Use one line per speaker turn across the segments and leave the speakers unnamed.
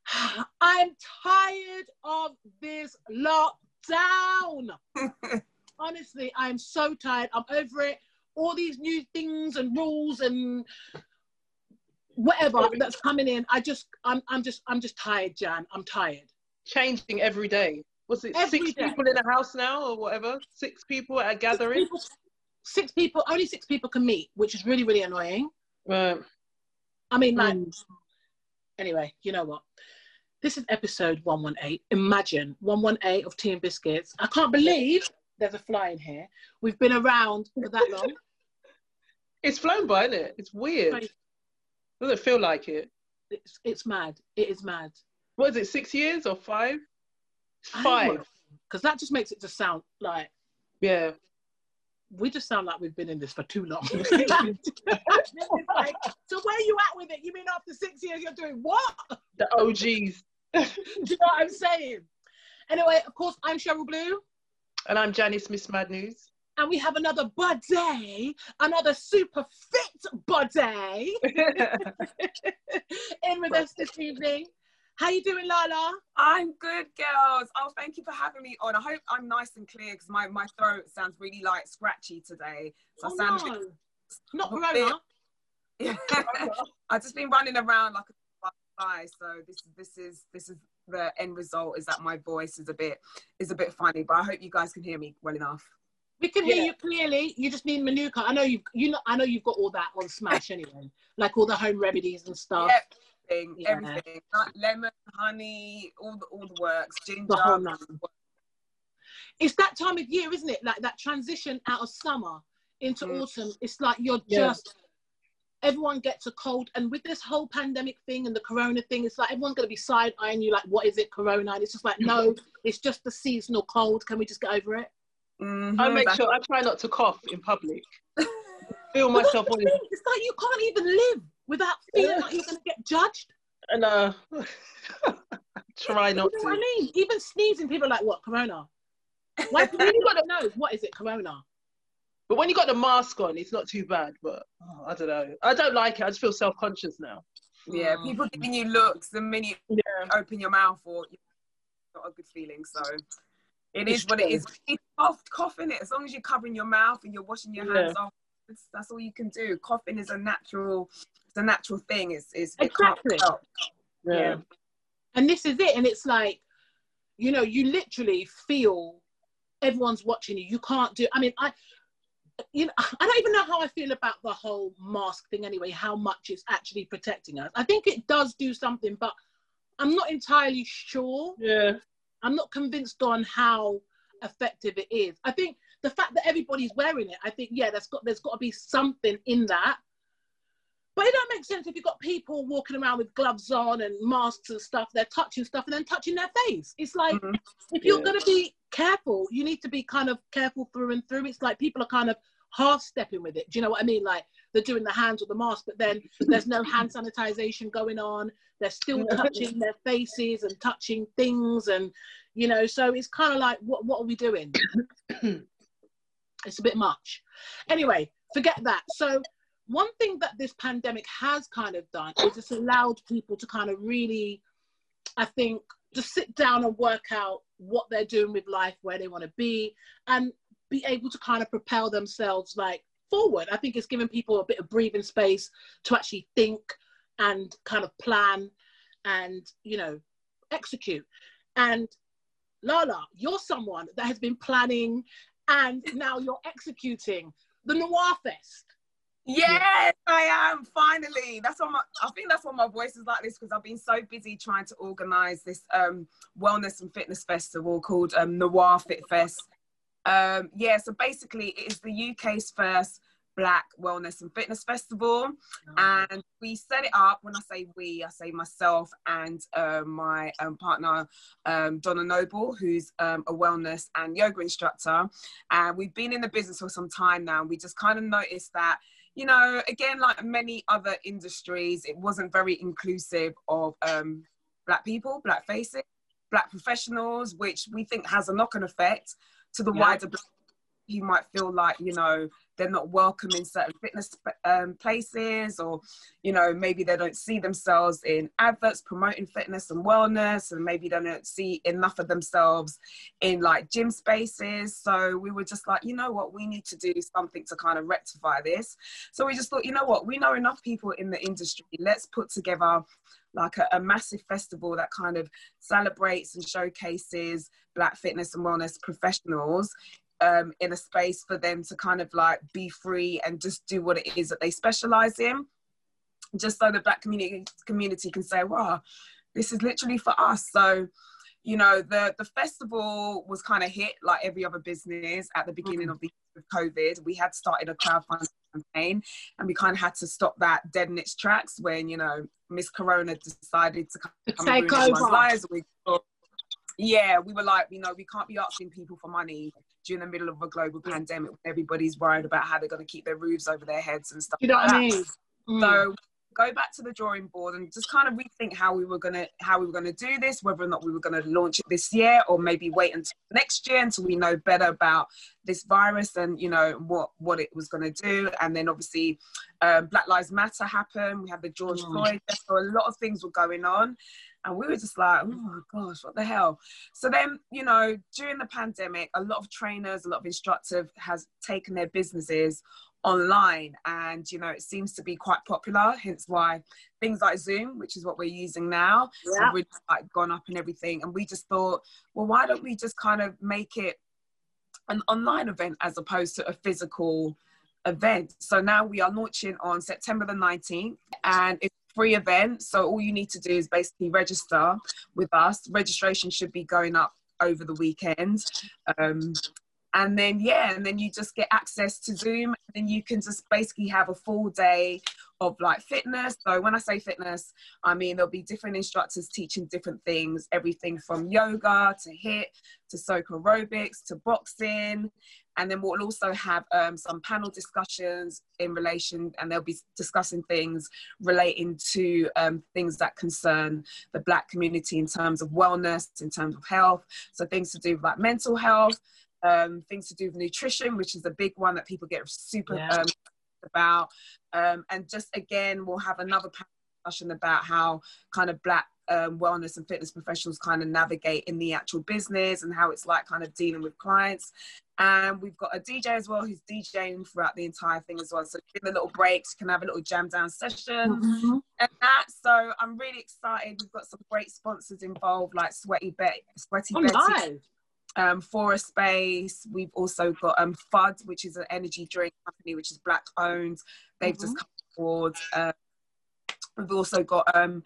I'm tired of this lockdown. Honestly, I'm so tired. I'm over it. All these new things and rules and whatever that's coming in. I'm just tired, Jan. I'm tired.
Changing every day. Was it
every
6
day.
people in a house now or whatever? 6 people at a gathering?
Six people, only 6 people can meet, which is really, really annoying.
Right.
I mean, like, anyway, you know what? This is episode 118. Imagine 118 of Tea and Biscuits. I can't believe there's a fly in here. We've been around for that long.
It's flown by, isn't it? It's weird. Doesn't feel like it.
It's mad. It is mad.
What is it, 6 years or 5? 5.
Because that just makes it just sound like...
Yeah.
We just sound like we've been in this for too long. Like, so where are you at with it? You mean after 6 years you're doing what?
The OGs.
Do you know what I'm saying? Anyway, of course, I'm Cheryl Blue.
And I'm Janice Miss Mad News.
And we have another buddy, another super fit buddy in with us this evening. How you doing, Lala?
I'm good, girls. Oh, thank you for having me on. I hope I'm nice and clear because my throat sounds really like scratchy today. So I sound
not corona.
Yeah. I've just been running around like a fly. So this is the end result, is that my voice is a bit funny, but I hope you guys can hear me well enough.
We can hear you clearly. You just need Manuka. I know you've got all that on Smash anyway, like all the home remedies and stuff.
Yep. Everything, like lemon, honey, all the works, ginger.
The whole nine. It's that time of year, isn't it? Like that transition out of summer into autumn. It's like you're just, everyone gets a cold. And with this whole pandemic thing and the corona thing, it's like everyone's going to be side-eyeing you like, what is it, corona? And it's just like, no, it's just the seasonal cold. Can we just get over it?
I try not to cough in public. Feel myself.
It's like you can't even live without feeling like you're going to get judged.
And try not to.
What I mean, even sneezing, people are like, "What, corona?" Like, when you got to know, what is it, corona?
But when you got the mask on, it's not too bad. But I don't know. I don't like it. I just feel self-conscious now.
Yeah, people giving you looks the minute you open your mouth, or not a good feeling. So it is what it is. It's coughing it. As long as you're covering your mouth and you're washing your hands off. That's all you can do. Coughing is a natural thing. It's
exactly.
It can't help.
Yeah. And this is it. And it's like, you know, you literally feel everyone's watching you. You can't do, I mean, I don't even know how I feel about the whole mask thing anyway, how much it's actually protecting us. I think it does do something, but I'm not entirely sure.
Yeah. I'm
not convinced on how effective it is. I think the fact that everybody's wearing it, I think, there's got to be something in that. But it don't make sense if you've got people walking around with gloves on and masks and stuff, they're touching stuff and then touching their face. It's like, if you're going to be careful, you need to be kind of careful through and through. It's like people are kind of half-stepping with it. Do you know what I mean? Like, they're doing the hands with the mask, but then there's no hand sanitization going on. They're still touching their faces and touching things, and, you know, so it's kind of like, what are we doing? It's a bit much. Anyway, forget that. So one thing that this pandemic has kind of done is it's allowed people to kind of really, I think, just sit down and work out what they're doing with life, where they want to be, and be able to kind of propel themselves like forward. I think it's given people a bit of breathing space to actually think and kind of plan and, you know, execute. And Lala, you're someone that has been planning and now you're executing the Noir Fest.
Yes, I am, finally. I think that's why my voice is like this, because I've been so busy trying to organise this wellness and fitness festival called Noir Fit Fest. So basically it is the UK's first Black wellness and fitness festival, and we set it up. When I say we, I say myself and my partner Donna Noble, who's a wellness and yoga instructor, and we've been in the business for some time now. We just kind of noticed that, you know, again, like many other industries, it wasn't very inclusive of Black people, Black faces, Black professionals, which we think has a knock-on effect to the wider you might feel like, you know, they're not welcome in certain fitness places, or, you know, maybe they don't see themselves in adverts promoting fitness and wellness, and maybe they don't see enough of themselves in like gym spaces. So we were just like, you know what, we need to do something to kind of rectify this. So we just thought, you know what, we know enough people in the industry, let's put together like a massive festival that kind of celebrates and showcases Black fitness and wellness professionals in a space for them to kind of like be free and just do what it is that they specialize in, just so the Black community can say, wow, this is literally for us. So, you know, the festival was kind of hit like every other business at the beginning of the year of COVID. We had started a crowdfunding campaign, and we kind of had to stop that dead in its tracks when, you know, Miss Corona decided to come
take over
lives. Yeah, we were like, you know, we can't be asking people for money during the middle of a global pandemic when everybody's worried about how they're going to keep their roofs over their heads and stuff.
You know
like
what I
that.
mean?
So go back to the drawing board and just kind of rethink how we were gonna do this, whether or not we were gonna launch it this year, or maybe wait until next year until we know better about this virus and, you know, what it was gonna do. And then obviously Black Lives Matter happened. We had the George Floyd death, so a lot of things were going on. And we were just like, oh my gosh, what the hell? So then, you know, during the pandemic, a lot of trainers, a lot of instructors has taken their businesses online, and, you know, it seems to be quite popular, hence why things like Zoom, which is what we're using now, have really like gone up and everything. And we just thought, well, why don't we just kind of make it an online event as opposed to a physical event? So now we are launching on September the 19th, and it's a free event. So all you need to do is basically register with us. Registration should be going up over the weekend. And then, yeah, and then you just get access to Zoom, and then you can just basically have a full day of like fitness. So when I say fitness, I mean, there'll be different instructors teaching different things, everything from yoga to HIIT to soca aerobics to boxing. And then we'll also have some panel discussions in relation, and they'll be discussing things relating to things that concern the Black community in terms of wellness, in terms of health. So things to do with like mental health, things to do with nutrition, which is a big one that people get super about. And just again, we'll have another discussion about how kind of Black wellness and fitness professionals kind of navigate in the actual business and how it's like kind of dealing with clients. And we've got a DJ as well who's DJing throughout the entire thing as well. So in the little breaks, you can have a little jam down session and that. So I'm really excited. We've got some great sponsors involved, like Sweaty Betty.
Nice.
For a Space. We've also got FUD, which is an energy drink company which is Black owned. They've just come aboard. We've also got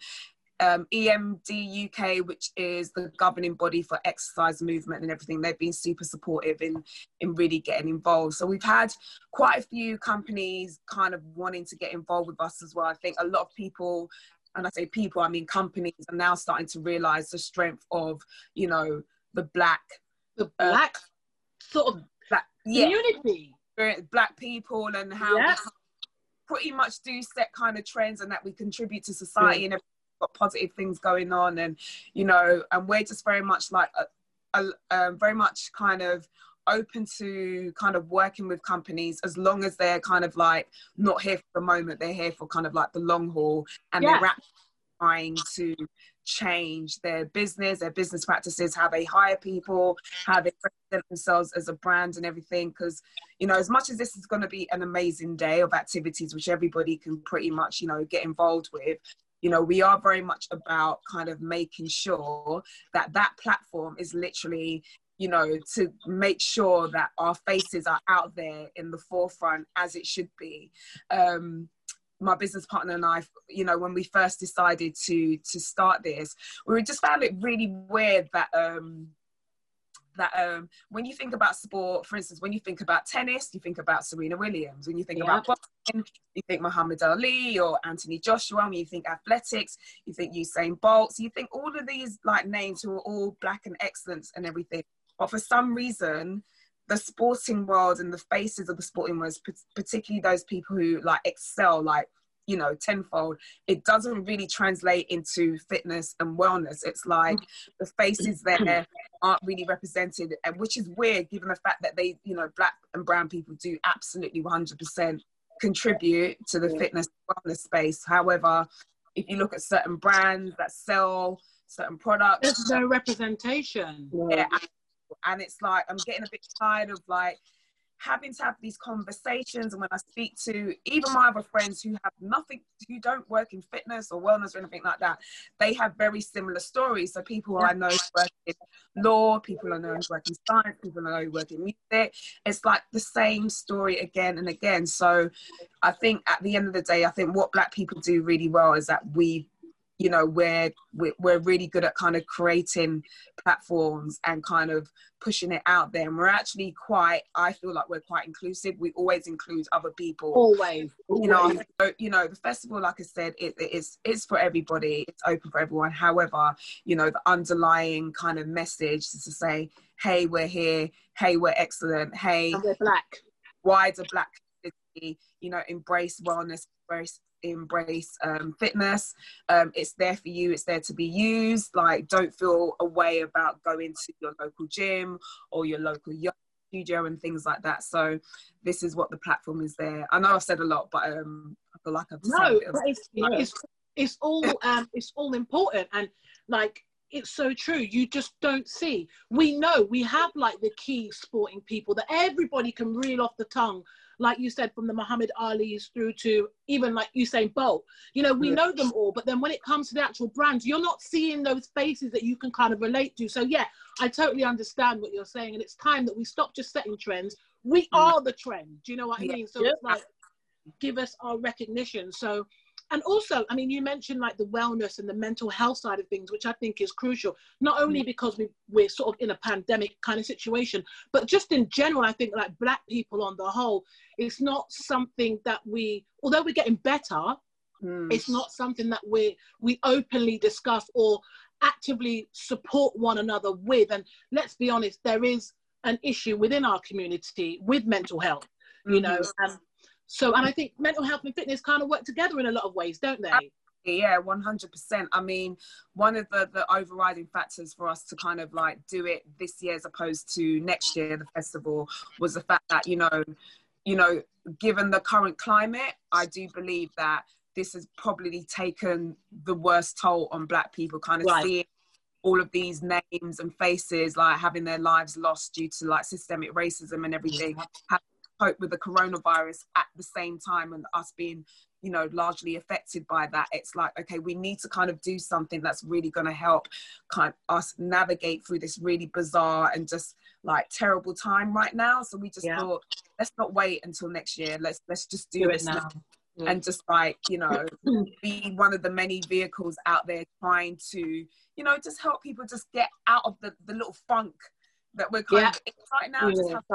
EMD UK, which is the governing body for exercise movement and everything. They've been super supportive in really getting involved. So we've had quite a few companies kind of wanting to get involved with us as well. I think a lot of people, and I say people, I mean companies, are now starting to realize the strength of, you know, the Black
sort of community,
Black people, and how we pretty much do set kind of trends, and that we contribute to society and got positive things going on. And, you know, and we're just very much like very much kind of open to kind of working with companies, as long as they're kind of like not here for the moment, they're here for kind of like the long haul, and they're actually trying to change their business practices, how they hire people, how they present themselves as a brand and everything. Because, you know, as much as this is going to be an amazing day of activities which everybody can pretty much, you know, get involved with, you know, we are very much about kind of making sure that that platform is literally, you know, to make sure that our faces are out there in the forefront as it should be. My business partner and I, you know, when we first decided to start this, we just found it really weird that when you think about sport, for instance, when you think about tennis, you think about Serena Williams. When you think about boxing, you think Muhammad Ali or Anthony Joshua. When you think athletics, you think Usain Bolt. So you think all of these like names who are all Black and excellence and everything. But for some reason, the sporting world and the faces of the sporting world, particularly those people who like excel, like you know, tenfold, it doesn't really translate into fitness and wellness. It's like the faces there aren't really represented, and which is weird given the fact that they, you know, black and brown people do absolutely 100% contribute to the fitness and wellness space. However, if you look at certain brands that sell certain products,
there's no representation.
Yeah, and it's like I'm getting a bit tired of like having to have these conversations. And when I speak to even my other friends who have nothing, who don't work in fitness or wellness or anything like that, they have very similar stories. So people I know who work in law, people I know who work in science, people I know who work in music. It's like the same story again and again. So I think at the end of the day, I think what Black people do really well is that we, you know, we're really good at kind of creating platforms and kind of pushing it out there. And we're actually quite, I feel like we're quite inclusive. We always include other people.
Always.
You know, you know, the festival, like I said, it's for everybody. It's open for everyone. However, you know, the underlying kind of message is to say, hey, we're here. Hey, we're excellent. Hey,
and we're Black.
Wider Black community, you know, embrace wellness, embrace fitness. It's there for you, it's there to be used. Like, don't feel a way about going to your local gym or your local yoga studio and things like that. So this is what the platform is there. I know I've said a lot, but I feel like I've
it's all important, and like, it's so true. You just don't see. We know we have like the key sporting people that everybody can reel off the tongue, like you said, from the Muhammad Ali's through to even like Usain Bolt. You know, we know them all, but then when it comes to the actual brands, you're not seeing those faces that you can kind of relate to. So yeah, I totally understand what you're saying, and it's time that we stop just setting trends. We are the trend. Do you know what I mean? So it's like, give us our recognition. So, and also, I mean, you mentioned like the wellness and the mental health side of things, which I think is crucial, not only because we're sort of in a pandemic kind of situation, but just in general. I think like Black people on the whole, it's not something that although we're getting better, it's not something that we openly discuss or actively support one another with. And let's be honest, there is an issue within our community with mental health, you know. So, and I think mental health and fitness kind of work together in a lot of ways, don't they?
Yeah, 100%. I mean, one of the overriding factors for us to kind of like do it this year as opposed to next year, the festival, was the fact that, you know, given the current climate, I do believe that this has probably taken the worst toll on Black people, kind of seeing all of these names and faces like having their lives lost due to like systemic racism and everything, cope with the coronavirus at the same time, and us being, you know, largely affected by that. It's like, okay, we need to kind of do something that's really going to help kind of us navigate through this really bizarre and just like terrible time right now. So we just thought, let's not wait until next year. Let's just do this now. And just like, you know, be one of the many vehicles out there trying to, you know, just help people just get out of the little funk that we're kind of in right now. Just have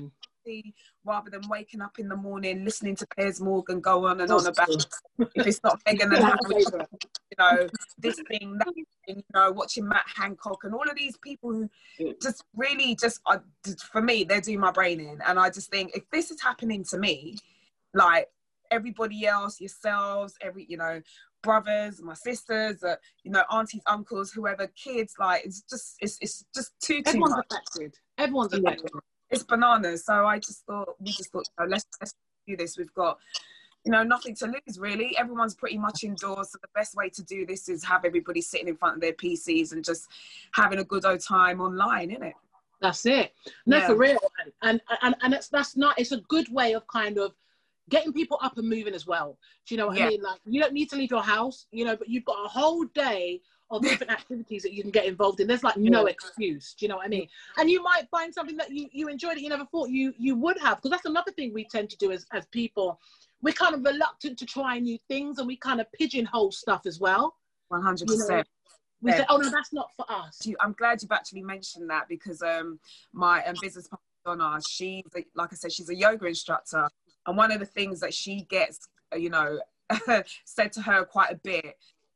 rather than waking up in the morning listening to Piers Morgan go on and on about if it's not Meghan and Harry, you know, this thing, that thing, you know, watching Matt Hancock and all of these people who just really for me, they're doing my brain in. And I just think, if this is happening to me, like everybody else, yourselves, you know, brothers, my sisters, you know, aunties, uncles, whoever, kids, like it's just too
Everyone's
much.
affected. Everyone's affected.
It's bananas. So we just thought, you know, let's do this. We've got, you know, nothing to lose really. Everyone's pretty much indoors. So the best way to do this is have everybody sitting in front of their PCs and just having a good old time online, isn't it?
That's it. No, for real. And that's not, it's a good way of kind of getting people up and moving as well. Do you know what I mean? Like, you don't need to leave your house, you know, but you've got a whole day of different activities that you can get involved in. There's like no excuse. Do you know what I mean? And you might find something that you enjoy that you never thought you would have, because that's another thing we tend to do as people. We're kind of reluctant to try new things, and we kind of pigeonhole stuff as well.
100%.
You know? We say, oh no, that's not for us.
I'm glad you've actually mentioned that, because my business partner, Donna, she's, like I said, she's a yoga instructor. And one of the things that she gets, you know, said to her quite a bit,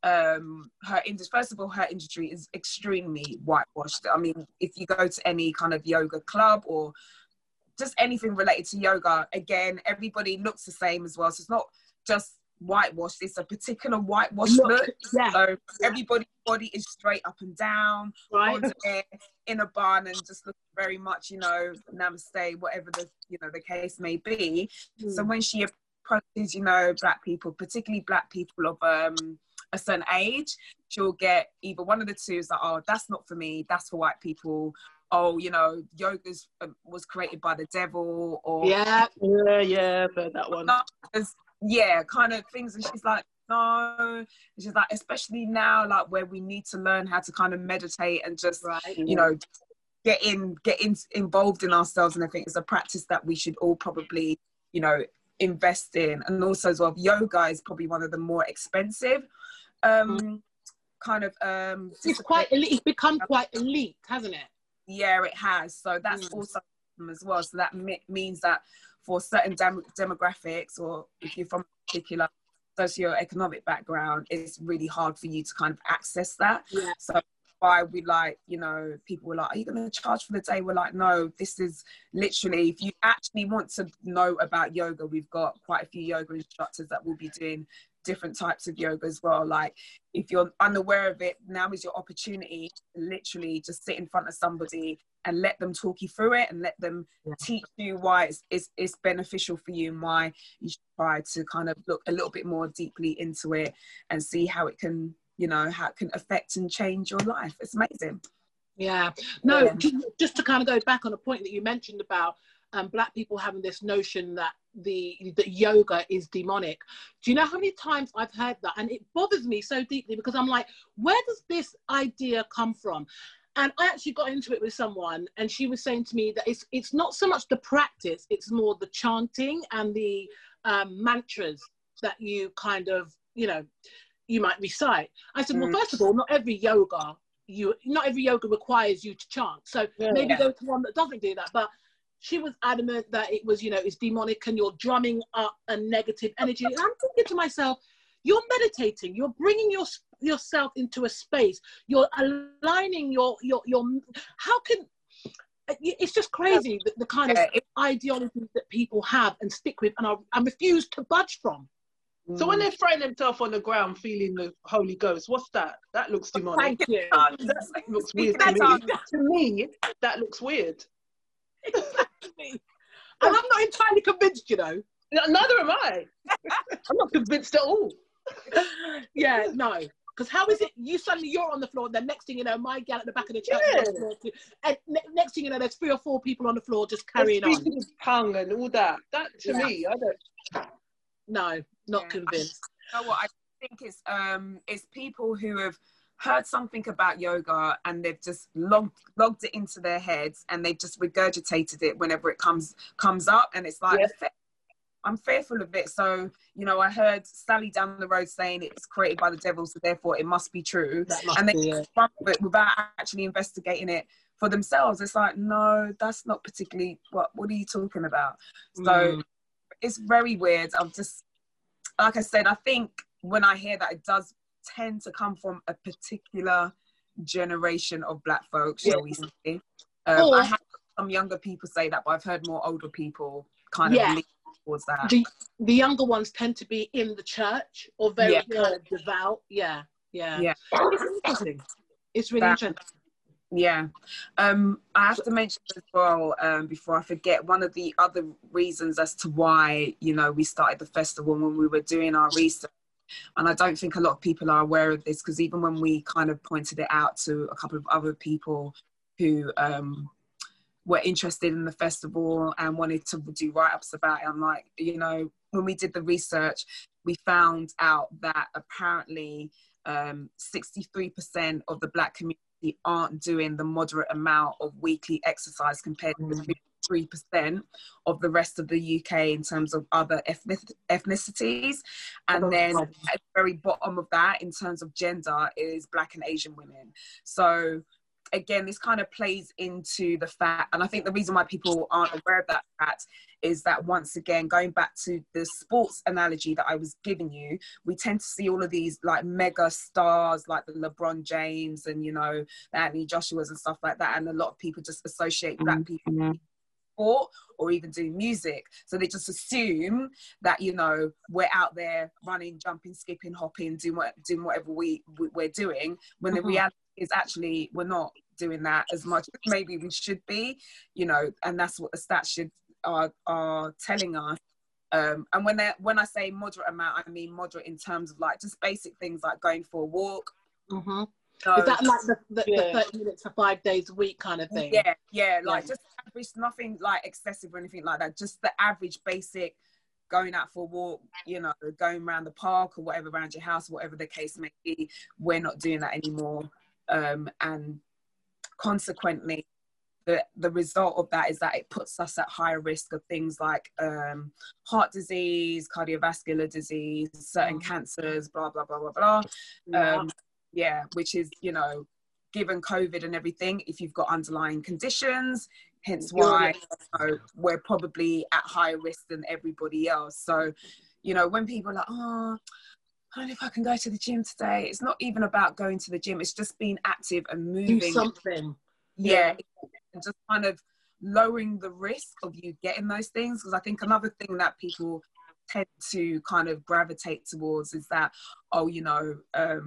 first of all, her industry is extremely whitewashed. I mean, if you go to any kind of yoga club or just anything related to yoga, again, everybody looks the same as well. So it's not just whitewashed. It's a particular whitewash look.
Yeah.
So everybody's body is straight up and down,
Right.
there in a barn, and just looking very much, you know, namaste, whatever the, you know, the case may be. So when she approaches, you know, black people, particularly black people of a certain age, she'll get either one of the two is like, oh, that's not for me, that's for white people. Oh, you know, yoga's was created by the devil, or
yeah, I've heard that one.
Yeah, kind of things. And she's like, no. And she's like, especially now, like where we need to learn how to kind of meditate and just, you know, get involved in ourselves. And I think it's a practice that we should all probably, you know, invest in. And also as well, yoga is probably one of the more expensive kind of
it's quite elite. It's become quite elite, hasn't it?
Yeah, it has. So that's also as well. So that means that for certain demographics, or if you're from a particular socioeconomic background, it's really hard for you to kind of access that. Yeah. So why we like, you know, people were like, are you going to charge for the day? We're like, no, this is literally, if you actually want to know about yoga, we've got quite a few yoga instructors that will be doing different types of yoga as well. Like if you're unaware of it, now is your opportunity to literally just sit in front of somebody and let them talk you through it, and let them teach you why it's beneficial for you, and why you should try to kind of look a little bit more deeply into it and see how it can, you know, how it can affect and change your life. It's amazing.
Yeah. No, just to kind of go back on a point that you mentioned about black people having this notion that that yoga is demonic. Do you know how many times I've heard that? And it bothers me so deeply, because I'm like, where does this idea come from? And I actually got into it with someone, and she was saying to me that it's not so much the practice, it's more the chanting and the mantras that you kind of, you know, you might recite. I said, well, first of all, not every yoga requires you to chant. So maybe go to one that doesn't do that. But she was adamant that it was, you know, it's demonic and you're drumming up a negative energy. And I'm thinking to myself, you're meditating, you're bringing yourself into a space, you're aligning your how can, it's just crazy the kind of ideologies that people have and stick with, and I refuse to budge from.
So when they're throwing themselves on the ground feeling the Holy Ghost, what's that? That looks demonic.
Thank you.
That looks weird to me. To me, that looks weird.
Exactly. And I'm not entirely convinced, you know.
Neither am I. I'm not convinced at all.
Yeah, no. Because how is it you're on the floor, and then next thing you know, my gal at the back of the church is on the floor too. And next thing you know, there's 3 or 4 people on the floor just carrying on.
Speaking tongue and all that. That to me, I don't.
No, not convinced.
You know what? I think it's people who have heard something about yoga and they've just logged it into their heads, and they've just regurgitated it whenever it comes up, and it's like, I'm fearful of it. So, you know, I heard Sally down the road saying it's created by the devil, so therefore it must be true. And they run with it without actually investigating it for themselves. It's like, no, that's not particularly what are you talking about? So it's very weird. I'm just, like I said, I think when I hear that, it does tend to come from a particular generation of black folks, shall we say. I have some younger people say that, but I've heard more older people kind of lean towards that.
The younger ones tend to be in the church or very kind of devout. Yeah. It's interesting. It's really interesting.
Yeah. I have to mention as well, before I forget, one of the other reasons as to why, you know, we started the festival when we were doing our research, and I don't think a lot of people are aware of this, because even when we kind of pointed it out to a couple of other people who were interested in the festival and wanted to do write-ups about it, I'm like, you know, when we did the research, we found out that apparently 63% of the black community aren't doing the moderate amount of weekly exercise compared to the 3% of the rest of the UK in terms of other ethnicities. And then at the very bottom of that, in terms of gender, is black and Asian women. So again, this kind of plays into the fact, and I think the reason why people aren't aware of that fact is that, once again, going back to the sports analogy that I was giving you, we tend to see all of these like mega stars like the LeBron James and, you know, the Anthony Joshua's and stuff like that, and a lot of people just associate black people sport or even doing music. So they just assume that, you know, we're out there running, jumping, skipping, hopping, doing whatever we're doing, when the reality is actually we're not doing that as much as maybe we should be, you know, and that's what the stats are telling us. And when I say moderate amount, I mean moderate in terms of like just basic things like going for a walk.
So, is that like the 30 minutes for 5 days a week kind of thing?
Yeah, like just average, nothing like excessive or anything like that. Just the average basic going out for a walk, you know, going around the park or whatever, around your house, whatever the case may be. We're not doing that anymore. And consequently, the result of that is that it puts us at higher risk of things like heart disease, cardiovascular disease, certain cancers, blah, blah, blah, blah, blah. Which is, you know, given COVID and everything, if you've got underlying conditions, hence why we're probably at higher risk than everybody else. So, you know, when people are like, oh, I don't know if I can go to the gym today. It's not even about going to the gym. It's just being active and moving.
Do something.
Yeah. And just kind of lowering the risk of you getting those things. Because I think another thing that people tend to kind of gravitate towards is that, oh, you know,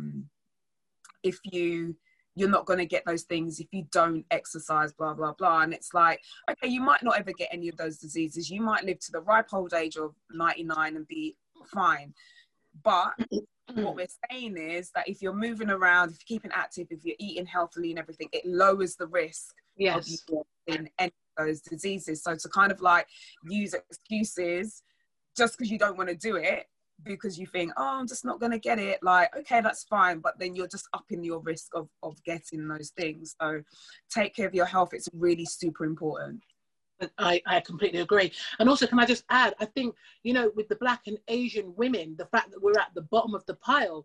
if you're not going to get those things if you don't exercise, blah, blah, blah. And it's like, okay, you might not ever get any of those diseases. You might live to the ripe old age of 99 and be fine. But what we're saying is that if you're moving around, if you're keeping active, if you're eating healthily and everything, it lowers the risk of you getting any of those diseases. So to kind of like use excuses just because you don't want to do it, because you think, oh, I'm just not going to get it, like, okay, that's fine, but then you're just upping your risk of getting those things. So take care of your health. It's really super important.
I completely agree. And also, can I just add, I think, you know, with the Black and Asian women, the fact that we're at the bottom of the pile,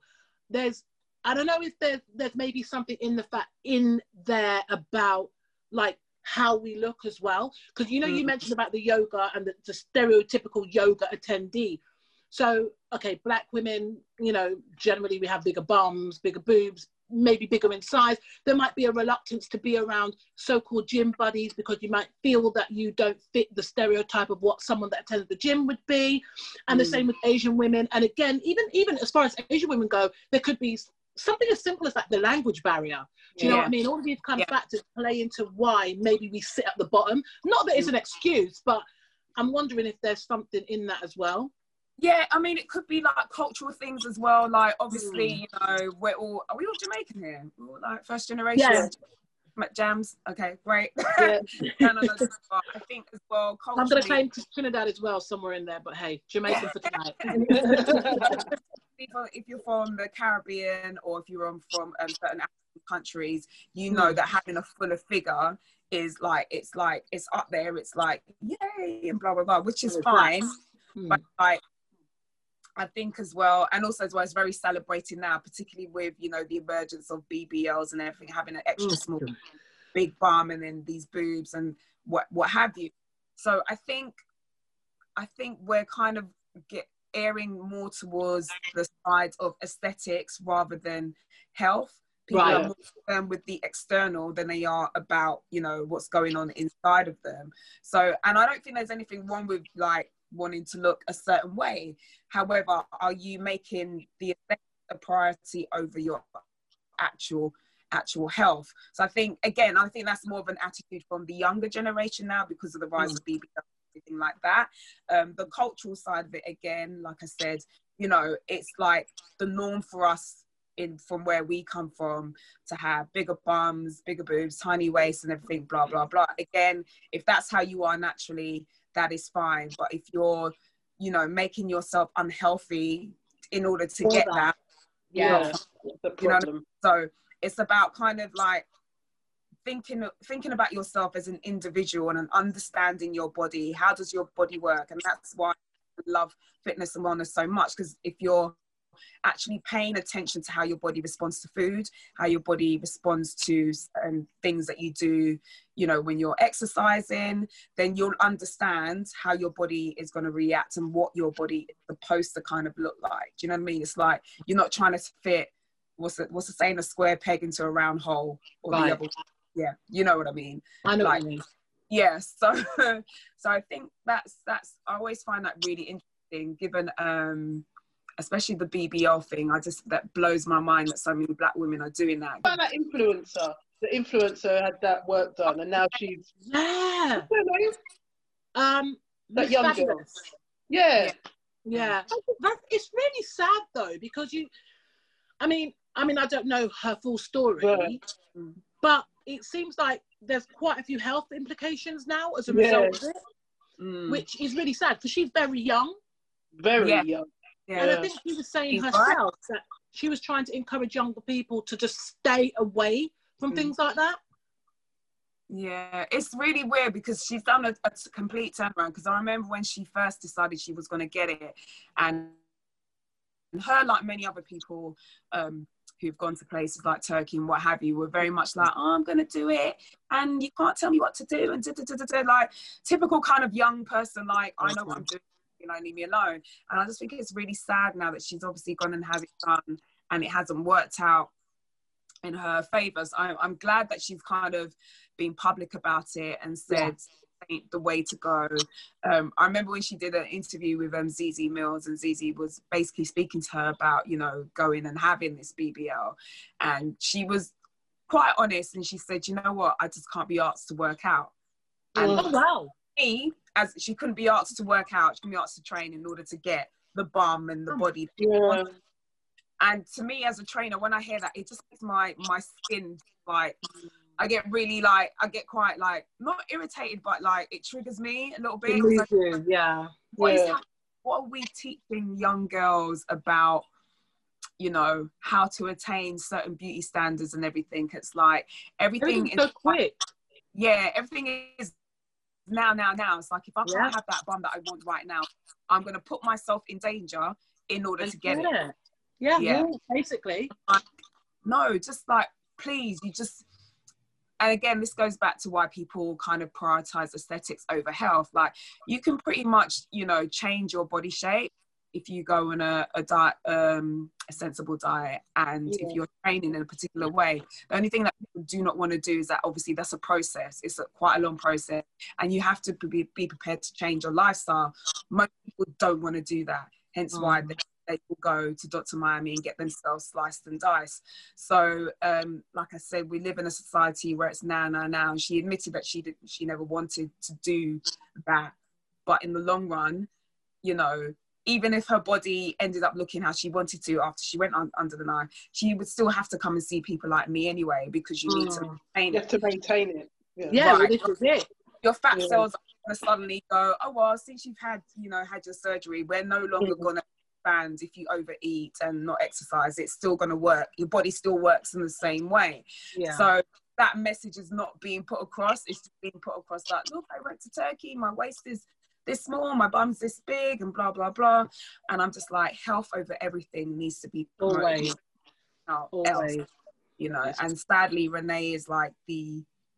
I don't know if there's maybe something in the fact in there about like how we look as well. Because, you know, you mentioned about the yoga and the stereotypical yoga attendee. So, okay, Black women, you know, generally we have bigger bums, bigger boobs, maybe bigger in size. There might be a reluctance to be around so-called gym buddies because you might feel that you don't fit the stereotype of what someone that attends the gym would be. And the same with Asian women. And again, even as far as Asian women go, there could be something as simple as like the language barrier. Do you know what I mean? All of these kind of factors play into why maybe we sit at the bottom. Not that it's an excuse, but I'm wondering if there's something in that as well.
Yeah, I mean, it could be like cultural things as well. Like, obviously, you know, are we all Jamaican here? We're all like first generation.
Yeah.
Jams. Okay, great.
Yeah.
No. I think as well, culturally,
I'm going to claim Trinidad as well, somewhere in there, but hey, Jamaican for tonight.
If you're from the Caribbean or if you're from certain African countries, you know that having a fuller figure is like, it's up there. It's like, yay, and blah, blah, blah, which is fine. But like, I think as well, and also as well, it's very celebrated now, particularly with, you know, the emergence of BBLs and everything, having an extra small big bum and then these boobs and what have you. So I think we're kind of erring more towards the side of aesthetics rather than health. People are more concerned with the external than they are about, you know, what's going on inside of them. So, and I don't think there's anything wrong with like wanting to look a certain way. However, are you making the aesthetic a priority over your actual health? So I think that's more of an attitude from the younger generation now because of the rise of BBL, everything like that. The cultural side of it, again, like I said, you know, it's like the norm for us from where we come from to have bigger bums, bigger boobs, tiny waists and everything, blah, blah, blah. Again, if that's how you are naturally, that is fine. But if you're, you know, making yourself unhealthy in order to get that,
the problem.
So it's about kind of like thinking about yourself as an individual and understanding your body. How does your body work? And that's why I love fitness and wellness so much, because if you're actually paying attention to how your body responds to food, how your body responds to certain things that you do, you know, when you're exercising, then you'll understand how your body is going to react and what your body is supposed to kind of look like. Do you know what I mean? It's like you're not trying to fit what's the saying, a square peg into a round hole, or the other. Yeah, you know what I mean.
I know
like,
what you mean.
yeah, so so I think that's I always find that really interesting, given especially the BBL thing. That blows my mind that so many black women are doing that.
What about that influencer? The influencer had that work done, and now she's
Yeah.
what's her name?
That
That young girl.
fabulous.
Yeah.
Yeah. It's really sad though, because I mean, I don't know her full story, but it seems like there's quite a few health implications now as a result of it, which is really sad because she's very young.
Very young.
Yeah.
And I think she was saying herself that she was trying to encourage younger people to just stay away from things like that.
Yeah, it's really weird because she's done a complete turnaround. Because I remember when she first decided she was going to get it, and her, like many other people who've gone to places like Turkey and what have you, were very much like, oh, I'm going to do it, and you can't tell me what to do, and like typical kind of young person, like, I know what I'm doing, you know, leave me alone. And I just think it's really sad now that she's obviously gone and had it done, and it hasn't worked out in her favour. So I'm glad that she's kind of been public about it and said ain't the way to go. I remember when she did an interview with Zeze Millz, and Zeze was basically speaking to her about, you know, going and having this BBL, and she was quite honest, and she said, you know what, I just can't be asked to work out. And
oh wow,
as she couldn't be asked to work out, she couldn't be asked to train in order to get the bum and the body. And to me as a trainer, when I hear that, it just makes my skin, like, I get really, like, I get quite, like, not irritated, but like it triggers me a little bit. What are we teaching young girls about, you know, how to attain certain beauty standards and everything? It's like everything is
so quick.
Yeah, everything is now. It's like, if I can't have that bum that I want right now, I'm going to put myself in danger in order to get it.
Yeah, basically.
No, just like, please, you just, and again, this goes back to why people kind of prioritize aesthetics over health. Like, you can pretty much, you know, change your body shape if you go on a diet, a sensible diet, and if you're training in a particular way. The only thing that people do not want to do is that, obviously, that's a process. It's quite a long process, and you have to be prepared to change your lifestyle. Most people don't want to do that, hence why they will go to Dr. Miami and get themselves sliced and diced. So, like I said, we live in a society where it's now. And she admitted that she never wanted to do that. But in the long run, you know, even if her body ended up looking how she wanted to after she went under the knife, she would still have to come and see people like me anyway, because you need to maintain it.
You have to maintain it.
Right. This is it.
Your fat cells are going to suddenly go, oh, well, since you've had your surgery, we're no longer going to expand if you overeat and not exercise. It's still going to work. Your body still works in the same way. So that message is not being put across. It's just being put across like, look, I went to Turkey, my waist is this small, my bum's this big, and blah, blah, blah. And I'm just like, health over everything needs to be promoted. Always. You know, and sadly, Renee is like the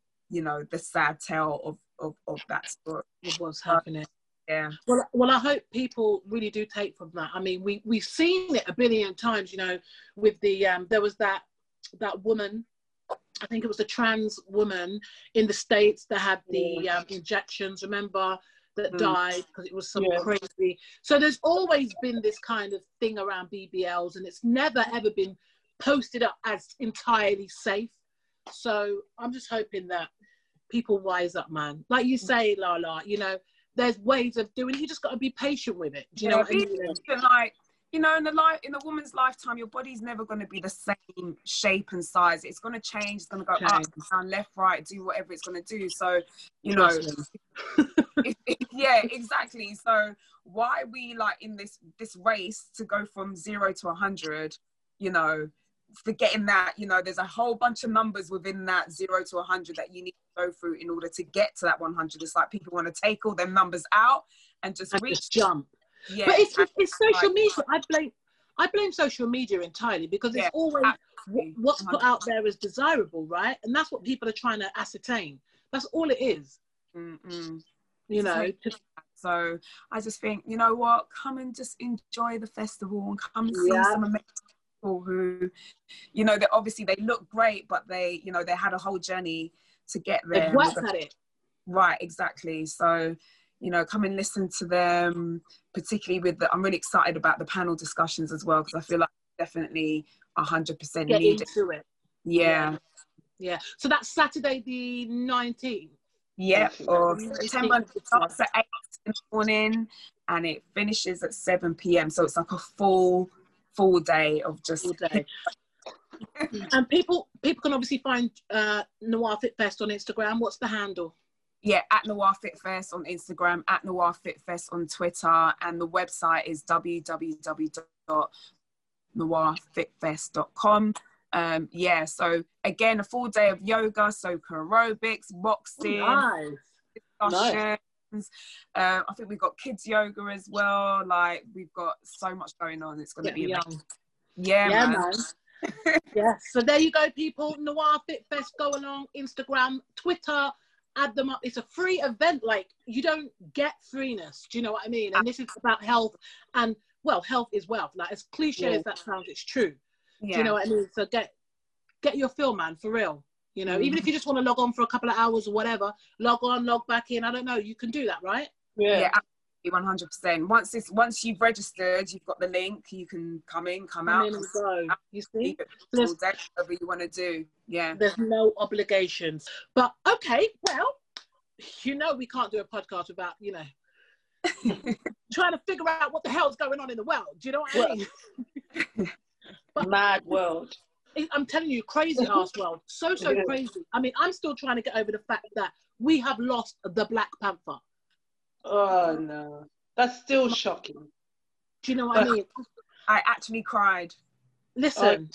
sad tale of that story.
Of what's happening.
Yeah.
Well, I hope people really do take from that. I mean, we've seen it a billion times, you know, with the, there was that woman, I think it was a trans woman in the States that had the injections, remember, that died because it was some crazy. So there's always been this kind of thing around BBLs, and it's never ever been posted up as entirely safe. So I'm just hoping that people wise up, man. Like you say, Lala, you know, there's ways of doing it. You just got to be patient with it. Do you know what I mean?
Like, you know, in a woman's lifetime, your body's never going to be the same shape and size. It's going to change. It's going to go up, down, left, right, do whatever it's going to do. So, you know, yeah, exactly. So why are we like in this race to go from 0 to 100, you know, forgetting that, you know, there's a whole bunch of numbers within that 0 to 100 that you need to go through in order to get to that 100. It's like people want to take all them numbers out and just
jump. Yeah, but it's social media. I blame social media entirely, because it's always what's put out there as desirable, right? And that's what people are trying to ascertain. That's all it is. You know.
So I just think, you know what? Come and just enjoy the festival and come and see some amazing people who, you know, that obviously they look great, but they, you know, they had a whole journey to get there.
They've worked at it.
Right, exactly. So, you know, come and listen to them, particularly with I'm really excited about the panel discussions as well, because I feel like definitely 100%
Get
needed.
into it.
Yeah.
Yeah. So that's Saturday the 19th.
Yeah, or
19th.
September. It starts at 8 in the morning and it finishes at 7 p.m. So it's like a full day of just...
All day. And people can obviously find Noir Fit Fest on Instagram. What's the handle?
Yeah, at Noir Fit Fest on Instagram, at Noir Fit Fest on Twitter, and the website is www.noirfitfest.com. Yeah, so again, a full day of yoga, soca aerobics, boxing, discussions. Nice. I think we've got kids yoga as well. Like, we've got so much going on. It's going to be amazing. Yeah, man.
Yeah, so there you go, people. Noir Fit Fest, go along, Instagram, Twitter, add them up. It's a free event. Like, you don't get freeness. Do you know what I mean? And this is about health, and well, health is wealth. Like, as cliche as that sounds, it's true. Do you know what I mean? So get your fill, man, for real. You know, even if you just want to log on for a couple of hours or whatever, log on, log back in. I don't know. You can do that, right?
Yeah, absolutely, 100%. Once you've registered, you've got the link. You can come in, come out.
In and go. You see,
whatever you want to do. Yeah.
There's no obligations. But okay, well, you know, we can't do a podcast without, you know, trying to figure out what the hell's going on in the world. Do you know what I mean?
But, mad world.
I'm telling you, crazy ass world. So crazy. I mean, I'm still trying to get over the fact that we have lost the Black Panther.
Oh no, that's still shocking.
Do you know what I mean?
I actually cried.
Listen,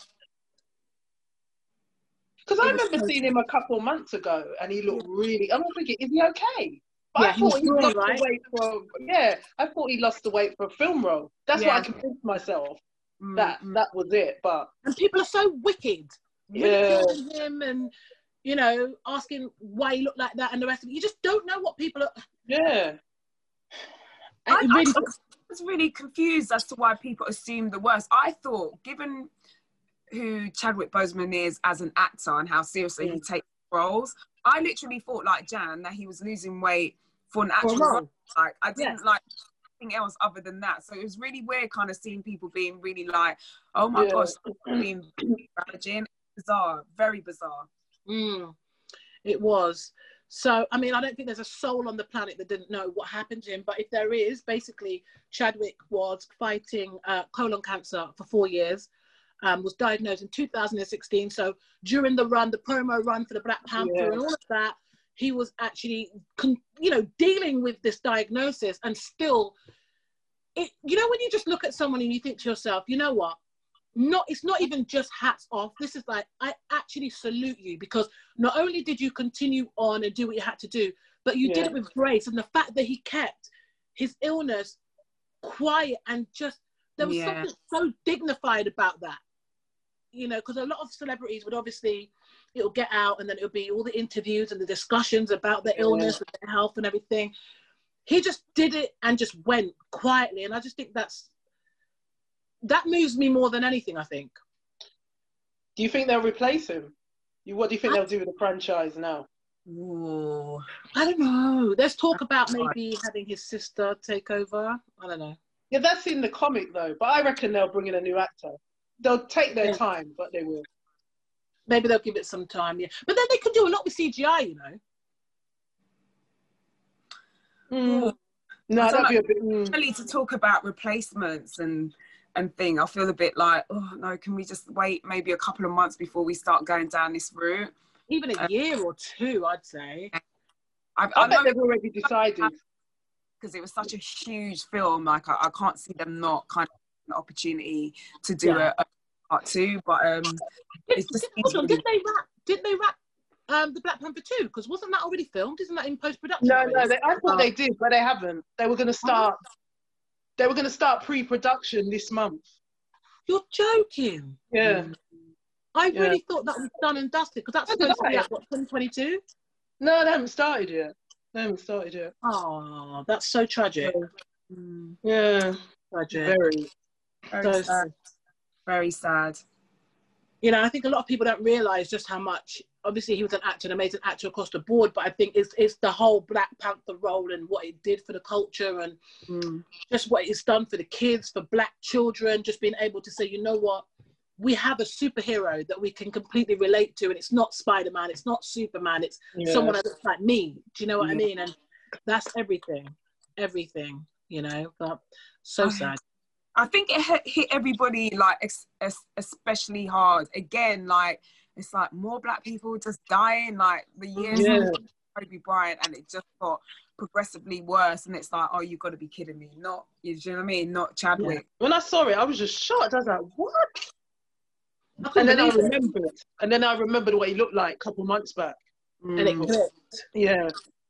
because I remember seeing him a couple of months ago, and he looked really. I'm thinking, is he okay? But I thought he lost the weight for. Yeah, I thought he lost the weight for a film role. That's what I convinced myself. That was it. But
and people are so wicked, ridiculing him, and you know, asking why he looked like that, and the rest of it. You just don't know what people are.
Yeah. I was really confused as to why people assume the worst. I thought, given who Chadwick Boseman is as an actor and how seriously he takes roles, I literally thought, like Jan, that he was losing weight for an actual role. Like, I didn't like anything else other than that. So it was really weird kind of seeing people being really like, oh my gosh, being ravaging. Bizarre, very bizarre.
It was. So, I mean, I don't think there's a soul on the planet that didn't know what happened to him. But if there is, basically, Chadwick was fighting colon cancer for 4 years, was diagnosed in 2016. So during the promo run for the Black Panther and all of that, he was actually, you know, dealing with this diagnosis and still, you know, when you just look at someone and you think to yourself, you know what? It's not even just hats off. This is like, I actually salute you, because not only did you continue on and do what you had to do, but you did it with grace. And the fact that he kept his illness quiet and just, there was something so dignified about that, you know, because a lot of celebrities would obviously, it'll get out and then it'll be all the interviews and the discussions about their illness and their health and everything. He just did it and just went quietly. And I just think that moves me more than anything, I think.
Do you think they'll replace him? What do you think they'll do with the franchise now?
Ooh, I don't know. There's talk about maybe having his sister take over. I don't know.
Yeah, that's in the comic though. But I reckon they'll bring in a new actor. They'll take their time, but they will.
Maybe they'll give it some time, yeah. But then they could do a lot with CGI, you know.
No, that'd be a bit.
Really, to talk about replacements and thing, I feel a bit like, oh no, can we just wait maybe a couple of months before we start going down this route?
Even a year or two, I'd say.
I bet they've already decided,
because it was such a huge film. Like I can't see them not kind of an opportunity to do a part two. But it's just
did they wrap the Black Panther 2? Because wasn't that already filmed? Isn't that in post-production?
No, I thought they did, but they haven't. They were going to start. They were going to start pre-production this month.
You're joking?
Yeah.
I really thought that was done and dusted, because that's supposed to be like, what, 2022?
No, they haven't started yet.
Oh, that's so tragic.
Yeah.
Tragic.
Very sad. Very sad.
You know, I think a lot of people don't realise just how much obviously he was an actor, an amazing actor across the board, but I think it's the whole Black Panther role and what it did for the culture and just what it's done for the kids, for Black children, just being able to say, you know what, we have a superhero that we can completely relate to, and it's not Spider-Man, it's not Superman, it's someone that looks like me. Do you know what I mean? And that's everything, you know, but so sad.
I think it hit everybody, like, especially hard. Again, like, it's like more Black people just dying, like the years of Kobe Bryant, and it just got progressively worse. And it's like, oh, you've got to be kidding me. Not, you know what I mean? Not Chadwick.
Yeah. When I saw it, I was just shocked. I was like, what? And then I remembered what he looked like a couple months back.
And it clicked.
Yeah.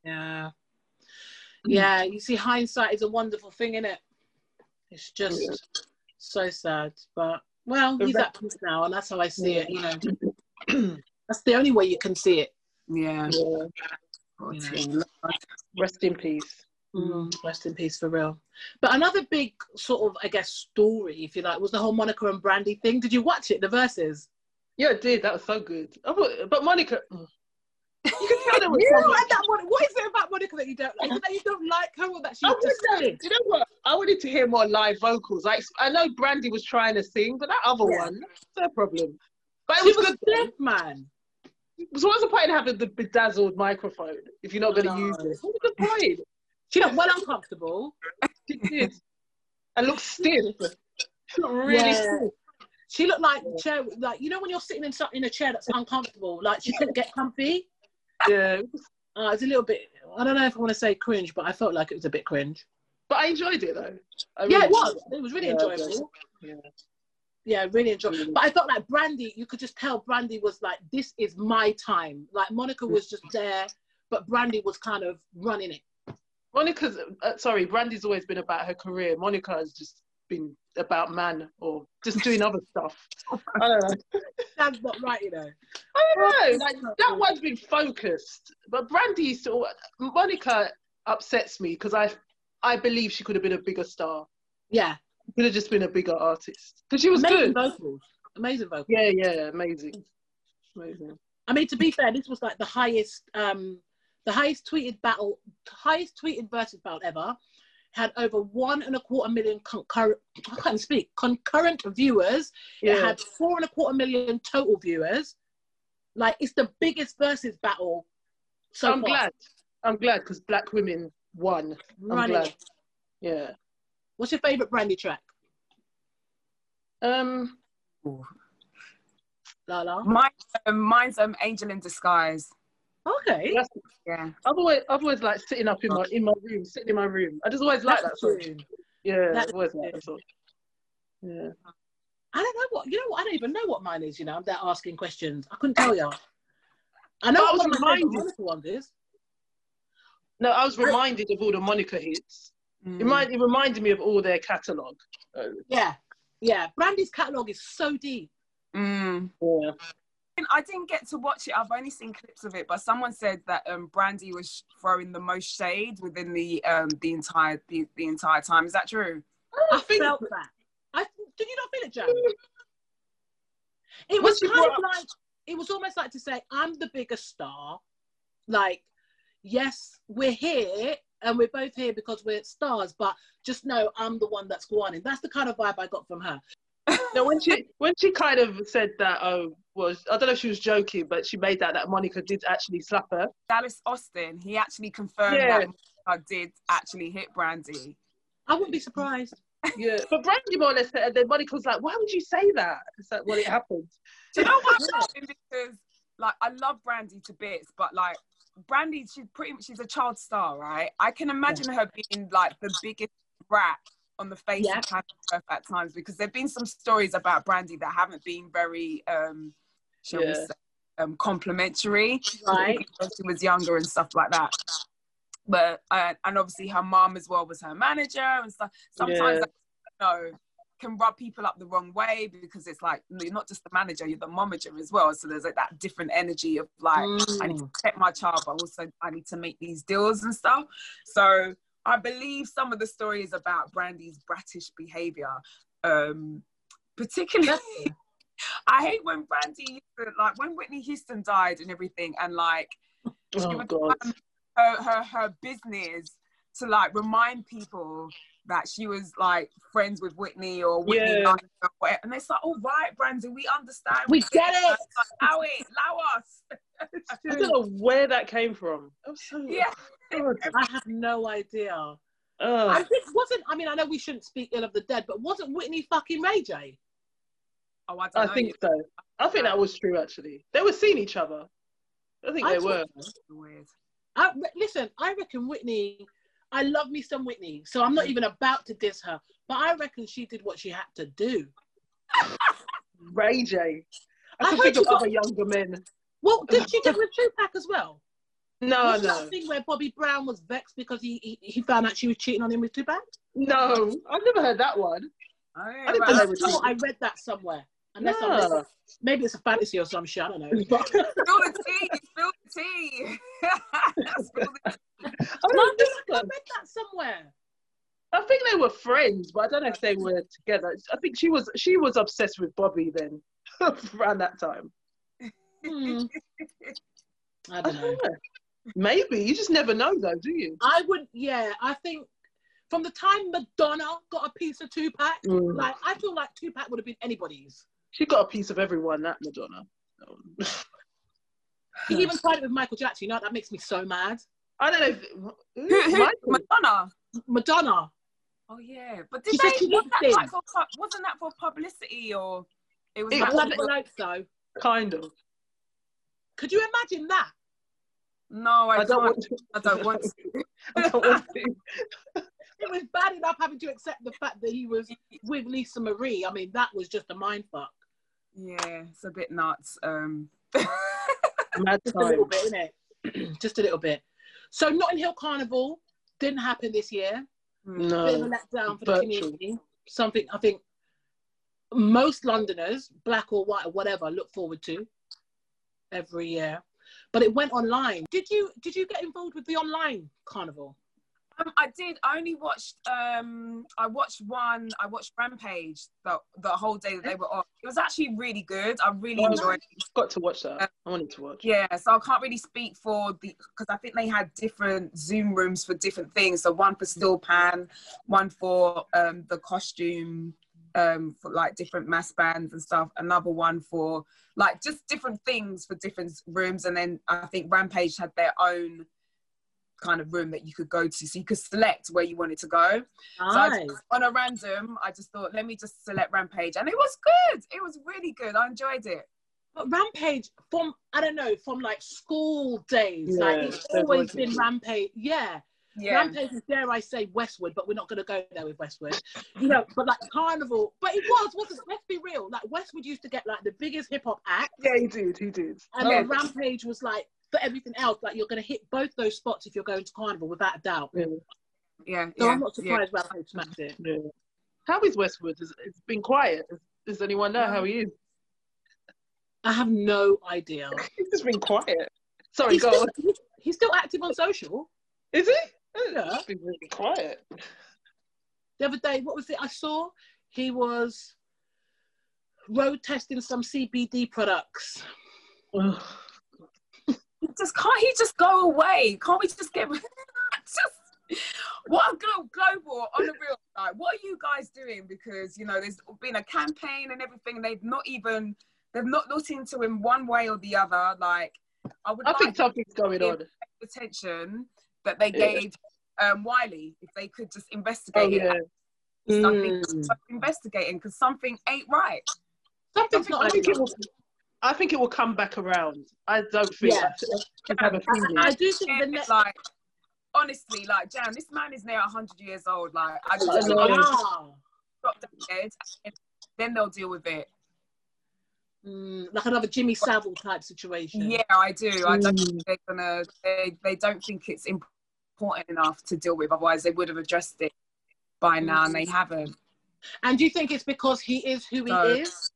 Yeah, you see, hindsight is a wonderful thing, isn't it? It's just so sad. But, well, he's at peace now, and that's how I see it, you know. That's the only way you can see it.
Yeah.
You know.
Rest in peace.
Rest in peace, for real. But another big sort of, I guess, story, if you like, was the whole Monica and Brandy thing. Did you watch it, the Versus?
Yeah, I did. That was so good. But Monica, you can tell there was
what is it about Monica that you don't like? Is it that you don't like her, or that she's just...
You know what? I wanted to hear more live vocals. Like, I know Brandy was trying to sing, but that other one, that's their problem. But it was good,
deaf, man.
So what's the point in having the bedazzled microphone if you're not going to use it? What's the point?
She looked well uncomfortable.
She did. And looked stiff. She looked really stiff.
She looked like chair, like, you know when you're sitting in a chair that's uncomfortable, like she couldn't get comfy.
Yeah.
It's a little bit, I don't know if I want to say cringe, but I felt like it was a bit cringe.
But I enjoyed it though.
It was. It was really enjoyable. Yeah, really enjoyable. But I felt like Brandy, you could just tell Brandy was like, this is my time. Like Monica was just there, but Brandy was kind of running it.
Brandy's always been about her career. Monica has just been about man or just doing other stuff. I don't know.
That's not right, you know.
I don't know. Like, that one's been focused. But Brandy Monica upsets me because I believe she could have been a bigger star.
Yeah.
Could have just been a bigger artist. Because she was
amazing
good.
Amazing vocals.
Yeah, amazing.
I mean, to be fair, this was like the highest tweeted Versus battle ever. Had over 1.25 million concurrent viewers. It had 4.25 million total viewers. Like, it's the biggest Versus battle so far.
I'm glad because Black women won. I'm glad. Yeah.
What's your favourite Brandy track? Lala?
Mine's Angel in Disguise.
Okay.
I've always like sitting up in my room. I just always like that song. Yeah, I've always like that song. Yeah.
I don't know what, you know what, I don't even know what mine is, you know. I'm there asking questions. I couldn't tell you. I know what my favourite Monica one is.
No, I was reminded of all the Monica hits. It reminded me of all their catalogue.
Yeah. Brandy's catalogue is so deep.
Yeah.
I didn't get to watch it. I've only seen clips of it, but someone said that Brandy was throwing the most shade within the entire time. Is that true?
I felt that. Did you not feel it, Jan? It was kind of like, it was almost like to say, I'm the biggest star. Like, yes, we're here and we're both here because we're stars, but just know I'm the one that's winning. That's the kind of vibe I got from her.
No, when she kind of said that, I don't know if she was joking, but she made that Monica did actually slap her.
Dallas Austin, he actually confirmed that Monica did actually hit Brandy.
I wouldn't be surprised.
Yeah, but Brandy more or less said, and then Monica was like, why would you say that? It's like, well, it happened.
Do you know what I'm laughing? Because, like, I love Brandy to bits, but, like, Brandy, she's a child star, right? I can imagine her being, like, the biggest rat on the face of Earth at times, because there've been some stories about Brandy that haven't been very shall we say complimentary,
right,
when she was younger and stuff like that. But and obviously her mom as well was her manager and stuff. Sometimes can rub people up the wrong way, because it's like you're not just the manager, you're the momager as well. So there's like that different energy of like, I need to protect my child, but also I need to make these deals and stuff. So I believe some of the stories about Brandy's bratish behaviour, particularly I hate when Brandy used to, like, when Whitney Houston died and everything, and like she would her business to like remind people that she was like friends with Whitney or Whitney, liked her, or whatever. And they like, "All right, Brandy, we understand.
We get it.
Like, allow us."
I don't know where that came from.
I have no idea. I think I mean, I know we shouldn't speak ill of the dead, but wasn't Whitney fucking Ray J?
Oh, I don't know.
I think so. I think that was true, actually. They were seeing each other. I think they were.
Weird.
Listen, I reckon Whitney, I love me some Whitney, so I'm not even about to diss her, but I reckon she did what she had to do.
Ray J. I can think of other younger men.
Well, did she get with Tupac as well?
No.
That thing where Bobby Brown was vexed because he found out she was cheating on him with Tupac?
No, I've never heard that one.
I read that somewhere. Unless maybe it's a fantasy or some shit, I don't know.
Spill the tea.
I read that somewhere.
I think they were friends, but I don't know if they were together. I think she was obsessed with Bobby then, around that time.
I don't know.
Maybe. You just never know though, do you?
I think from the time Madonna got a piece of Tupac, like I feel like Tupac would have been anybody's.
She got a piece of everyone, that Madonna.
He even tried it with Michael Jackson. You know, that makes me so mad.
I don't know if
Madonna. Oh yeah, but wasn't that for publicity or it was
like so?
Kind of.
Could you imagine that?
No, I don't want to. I don't want to.
It was bad enough having to accept the fact that he was with Lisa Marie. I mean, that was just a mindfuck.
Yeah, it's a bit nuts.
Mad
just a little bit, innit? Just a little bit. So Notting Hill Carnival didn't happen this year.
No.
Bit of a letdown for the community. Something I think most Londoners, black or white or whatever, look forward to every year. But it went online. Did you get involved with the online carnival?
I did. I only watched. I watched Rampage the whole day that they were on. It was actually really good. I really enjoyed it.
Got to watch that. I wanted to watch.
Yeah, so I can't really speak for because I think they had different Zoom rooms for different things. So one for Steel Pan, one for the costume, for like different mass bands and stuff. Another one for like just different things for different rooms. And then I think Rampage had their own kind of room that you could go to, so you could select where you wanted to go.
Nice.
So on a random, I just thought, let me just select Rampage, and it was good. It was really good. I enjoyed it.
But Rampage, from like school days, like it's always been Rampage. Yeah. Rampage is, dare I say, Westwood, but we're not going to go there with Westwood. You know, but like Carnival, but it wasn't. Let's be real. Like Westwood used to get like the biggest hip hop act.
Yeah, he did.
And then Rampage was like, for everything else, like you're going to hit both those spots if you're going to Carnival, without a doubt.
Yeah.
So I'm not surprised Rampage smacked it.
Yeah. How is Westwood? It's been quiet. Does anyone know how he is?
I have no idea.
He's just been quiet. Sorry, go on.
He's still active on social.
Is he?
Yeah.
He's been really quiet.
The other day, what was it I saw? He was road testing some CBD products.
Can't he just go away? Can't we just get what a global on the real, like, what are you guys doing? Because you know there's been a campaign and everything, and they've not looked into him one way or the other. Like I
think something's going on.
Attention that they gave Wiley, if they could just investigate investigating, because something ain't right.
Something's not right.
I think it will come back around. I don't think.
I do think the next,
like, honestly, like, Jan, this man is now 100 years old. Like, I just drop the head, and then they'll deal with it.
Like another Jimmy Savile type situation.
Yeah, I do. I don't think they're gonna. They don't think it's important enough to deal with. Otherwise, they would have addressed it by now, and they haven't.
And do you think it's because he is who he is?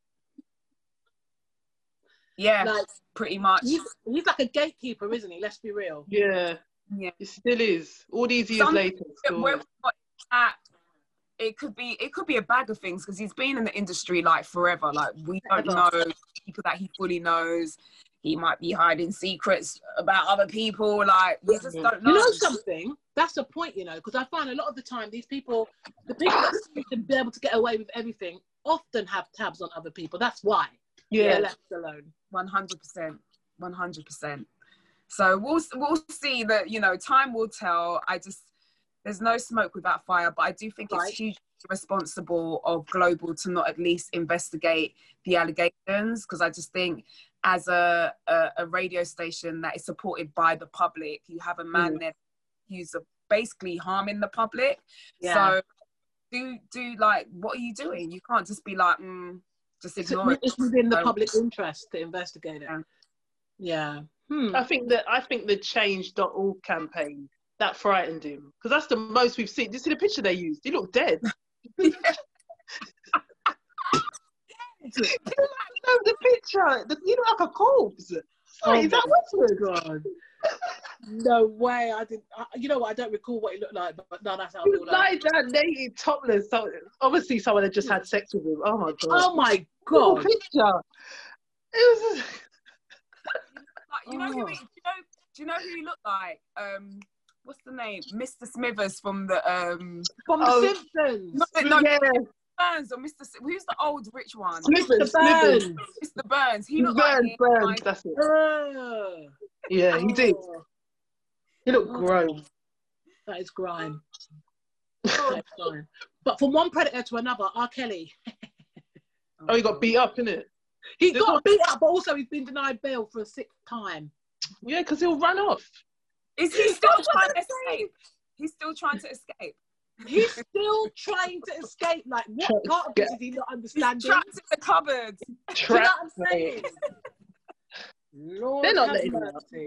Yeah, like, pretty much.
He's like a gatekeeper, isn't he? Let's be real.
Yeah, he still is. All these years later.
it could be a bag of things, because he's been in the industry like forever. Like, we don't know people that he fully knows. He might be hiding secrets about other people. Like, we just don't know.
You know something? That's the point, you know, because I find a lot of the time the people that seem to be able to get away with everything often have tabs on other people. That's why they're left alone.
100%. 100%. So we'll see that, you know, time will tell. There's no smoke without fire, but I do think it's hugely responsible of Global to not at least investigate the allegations, because I just think as a radio station that is supported by the public, you have a man there who's basically harming the public. So do like, what are you doing? You can't just be like, just ignore it.
It's within the public interest to investigate it.
I think the Change.org campaign, that frightened him, because that's the most we've seen. Did you see the picture they used? He looked dead. You know the picture. You look like a corpse. Is that Westwood?
God. No way. I didn't. You know what? I don't recall what he looked like, but no, that's how he looked
like. That naked, topless. So obviously, someone had just had sex with him. Oh my god.
Oh my god.
Picture. It was.
You know who? Do you know who he looked like? What's the name? Mr. Smithers from the
Simpsons.
No, Burns or Mr. Who's the old rich one?
Smithers.
Mr. Burns. He looked like
Burns. That's it. Yeah, he did. He looked grime.
That is grime. But from one predator to another, R. Kelly.
He got beat up, innit?
He got beat up, but also he's been denied bail for a 6th time.
Yeah, because he'll run off.
Is he still trying to escape? He's still trying to escape.
He's still trying to escape. Like, what part of this is he not understanding?
He's trapped in the cupboard.
Do you know what I'm saying? Lord,
they're not letting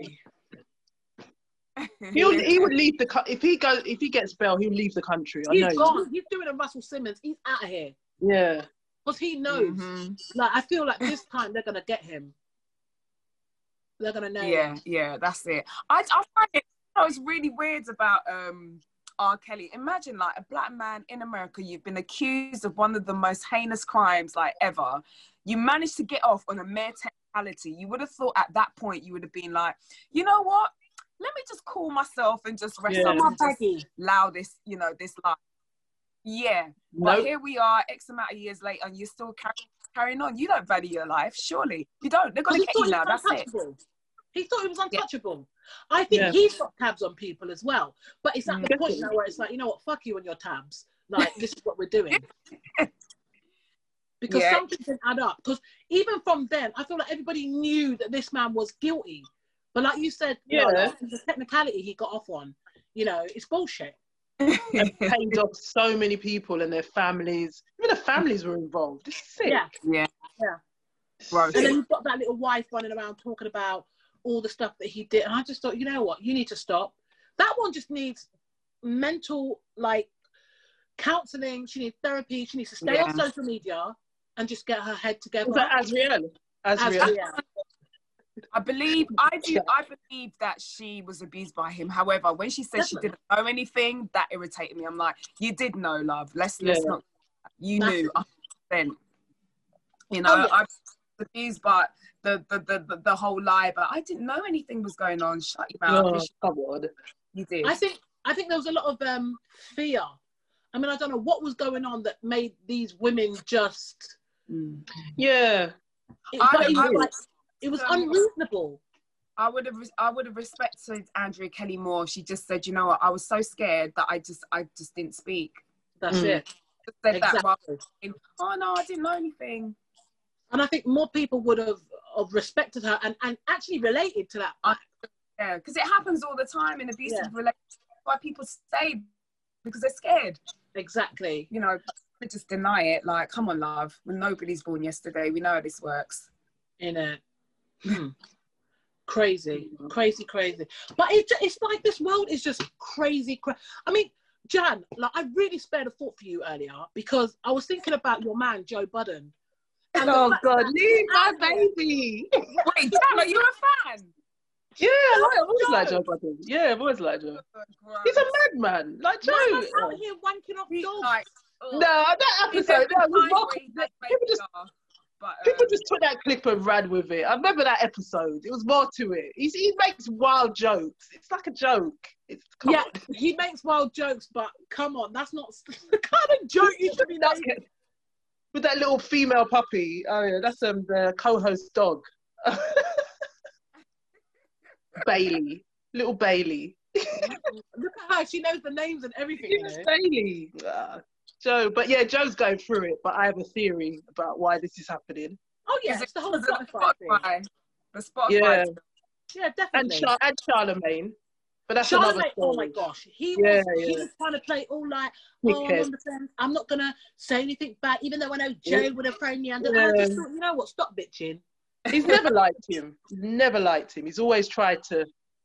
him. He would leave if he gets bail, he'll leave the country.
He's gone. He's doing a Russell Simmons. He's out of here.
Yeah.
Because he knows. Like, I feel like this time they're gonna get him. They're gonna know.
Yeah, that's it. I find it. It's really weird about R. Kelly. Imagine, like, a black man in America. You've been accused of one of the most heinous crimes like ever. You managed to get off on a mere technicality. You would have thought at that point you would have been like, you know what? Let me just cool myself and just rest up and just allow this, this life. Yeah, but here we are, X amount of years later, and you're still carrying on. You don't value your life, surely. You don't. They're going to get you now. That's it.
He thought he was untouchable. I think he's got tabs on people as well. But it's at the point now where it's like, you know what, fuck you and your tabs. Like, this is what we're doing. Because something can add up. Because even from then, I feel like everybody knew that this man was guilty. But like you said, the technicality he got off on, it's bullshit.
And paid off so many people and their families. Even the families were involved. It's sick.
Yeah. And then you've got that little wife running around talking about all the stuff that he did. And I just thought, you know what? You need to stop. That one just needs mental, counselling. She needs therapy. She needs to stay off social media and just get her head together.
Was that Azriel?
I believe that she was abused by him. However, when she said she didn't know anything, that irritated me. I'm like, you did know, love. Let's not. You knew 100%. I was abused, but the whole lie. But I didn't know anything was going on. Shut your mouth.
Come on.
You did.
I think there was a lot of fear. I mean, I don't know what was going on that made these women just.
Yeah.
It was unreasonable.
I would have respected Andrea Kelly more. She just said, you know what, I was so scared that I just didn't speak.
That's it.
Just said exactly. That saying, oh no, I didn't know anything.
And I think more people would have respected her and actually related to that.
Yeah, because it happens all the time in abusive relationships. Why people stay because they're scared.
Exactly.
They just deny it. Like, come on, love. When nobody's born yesterday, we know how this works.
Crazy. But it's like this world is just crazy. I mean, Jan, I really spared a thought for you earlier because I was thinking about your man, Joe Budden.
Oh God, leave my baby.
Wait, Jan, are you a fan?
Yeah, I always like Joe Budden. Yeah, I've always liked Joe. He's a madman. Like Joe.
Out here wanking off dogs.
No, that episode. People just took that clip and ran with it. I remember that episode. It was more to it. He makes wild jokes. It's like a joke.
He makes wild jokes, but come on, that's not the kind of joke you should be making.
With that little female puppy. Oh yeah, that's the co-host dog. Bailey. Little Bailey.
Look at her, she knows the names and everything.
Bailey. Joe, but yeah, Joe's going through it, but I have a theory about why this is happening.
Oh yeah, it's the whole Spotify thing.
The Spotify.
Yeah, definitely.
And Charlemagne. But that's
Charlemagne,
another story.
oh my gosh. He was trying to play all like, I'm not going to say anything bad, even though I know Joe would have thrown me under. I just thought, you know what, stop bitching.
He's never liked him. Never liked him. He's always tried to,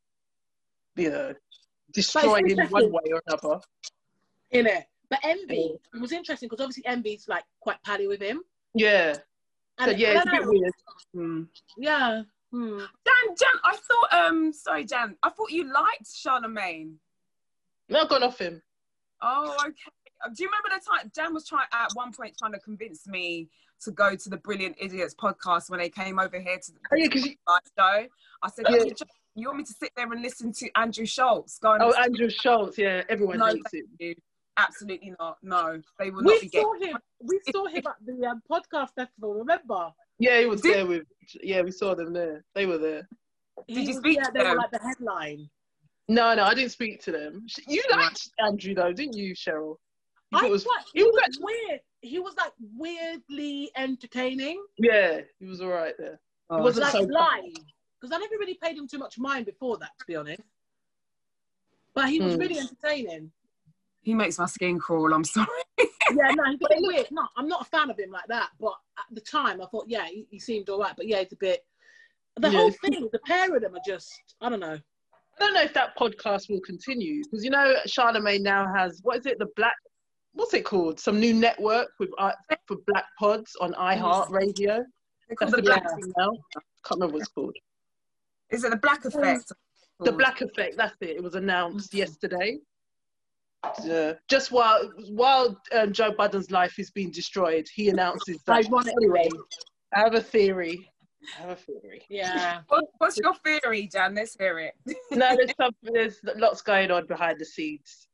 destroy him one way or another.
Innit? But Envy, it was interesting because obviously Envy's like quite pally with him.
Yeah. And so, it's a bit weird.
Yeah.
Jan, I thought, sorry, Jan, I thought you liked Charlemagne.
No, I've gone off him.
Oh, okay. Do you remember the time Jan was at one point trying to convince me to go to the Brilliant Idiots podcast when they came over here to the show? I said, you want me to sit there and listen to Andrew Schultz?
Andrew Schultz, yeah, everyone hates him.
Absolutely not. No, they will not be getting.
We saw him at the podcast festival. Remember?
Yeah, he was there with. Yeah, we saw them there. They were there.
Did you speak to them?
They were like the headline.
No, I didn't speak to them. You liked Andrew though, didn't you, Cheryl?
He was weird. He was like weirdly entertaining.
Yeah, he was all right there.
He wasn't like live because I never really paid him too much mind before that, to be honest. But he was really entertaining.
He makes my skin crawl, I'm sorry.
Yeah, no, he's a bit weird. No, I'm not a fan of him like that. But at the time, I thought, yeah, he seemed all right. But yeah, it's a bit... The whole thing, the pair of them are just... I don't know.
I don't know if that podcast will continue. Because, Charlemagne now has... What is it? The Black... What's it called? Some new network for Black Pods on iHeartRadio. That's the Black thing now. I can't remember what it's called.
Is it the Black Effect?
The Black Effect, that's it. It was announced yesterday. Just while Joe Budden's life is being destroyed, he announces that.
Ironically,
I have a theory.
Yeah.
What's your theory, Jan? Let's hear it.
No, there's lots going on behind the scenes.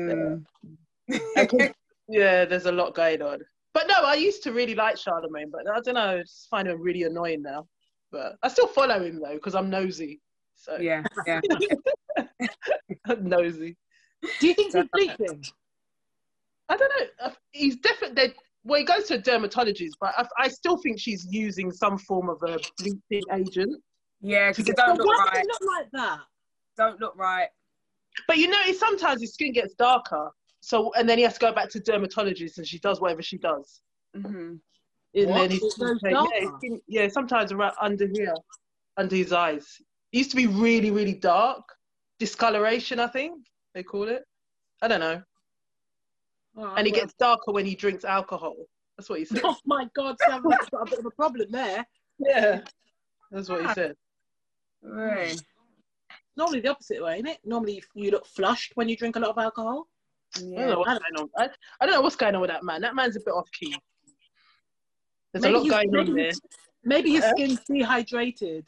Yeah, there's a lot going on. But no, I used to really like Charlemagne, but I don't know, I just find him really annoying now. But I still follow him though, because I'm nosy. So
yeah.
I'm nosy.
Do you think he's bleaching?
I don't know. He's definitely... Well, he goes to a dermatologist, but I still think she's using some form of a bleaching agent.
Yeah, because it don't look right.
Why does it look like that?
Don't look right.
But sometimes his skin gets darker. So, and then he has to go back to dermatologist and she does whatever she does.
Mm-hmm.
And then his skin, sometimes around under here, under his eyes. It used to be really, really dark. Discoloration, I think they call it. I don't know. And it gets darker when he drinks alcohol. That's what he said.
Oh my God, Sam, that's got a bit of a problem there.
Yeah, that's what he said.
Right.
Normally the opposite way, isn't it? Normally you look flushed when you drink a lot of alcohol.
Yeah. I don't know what's going on with that man. That man's a bit off key. There's a lot going on there.
Maybe his skin's dehydrated.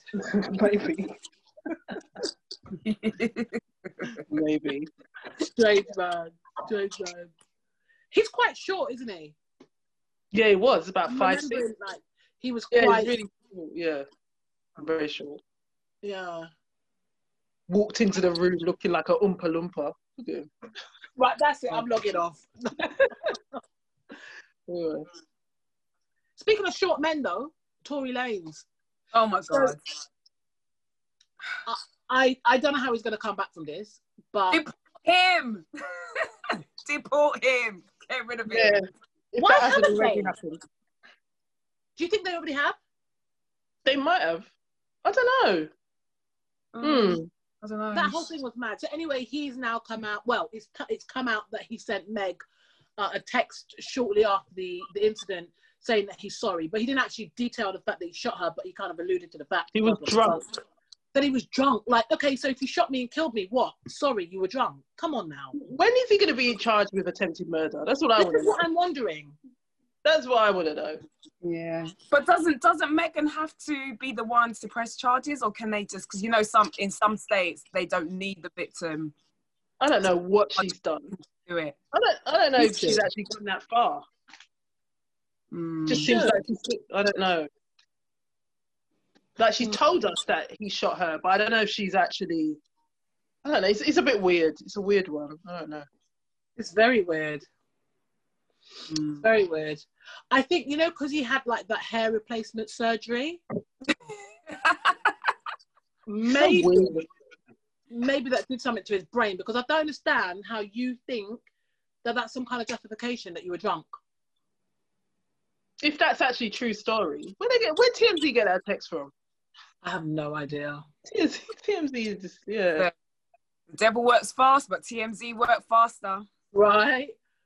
Maybe.
Strange man. He's quite short, isn't he?
Yeah, he was about 5'6".
Like, he was quite...
really short. Yeah, very short.
Yeah.
Walked into the room looking like a Oompa Loompa. Look at him.
Right, that's it. I'm logging off.
Yeah.
Speaking of short men, though, Tory Lanez.
Oh my God.
I don't know how he's going to come back from this, but...
Deport him! Deport him! Get rid of him.
Yeah.
Why haven't they? Do you think they already have?
They might have. I don't know.
I don't know.
That whole thing was mad. So anyway, he's now come out. Well, it's come out that he sent Meg a text shortly after the incident saying that he's sorry, but he didn't actually detail the fact that he shot her, but he kind of alluded to the fact
he was drunk.
that he was drunk. Like, okay, so if you shot me and killed me, what? Sorry, you were drunk. Come on now.
When is he going to be charged with attempted murder? That's what I want to know.
This is what I'm wondering.
That's what I want to know.
Yeah, but doesn't Megan have to be the one to press charges, or can they just, because you know, in some states they don't need the victim.
I don't know what she's done.
Do it.
I don't know if she's actually gone that far. Just seems like I don't know. Like, she's told us that he shot her, but I don't know if she's actually. I don't know. It's a bit weird. It's a weird one. I don't know.
It's very weird. Very weird. I think, you know, because he had like that hair replacement surgery. maybe that did something to his brain, because I don't understand how you think that that's some kind of justification that you were drunk.
If that's actually a true story, where TMZ get that text from?
I have no idea.
TMZ is just, yeah.
The devil works fast, but TMZ work faster.
Right.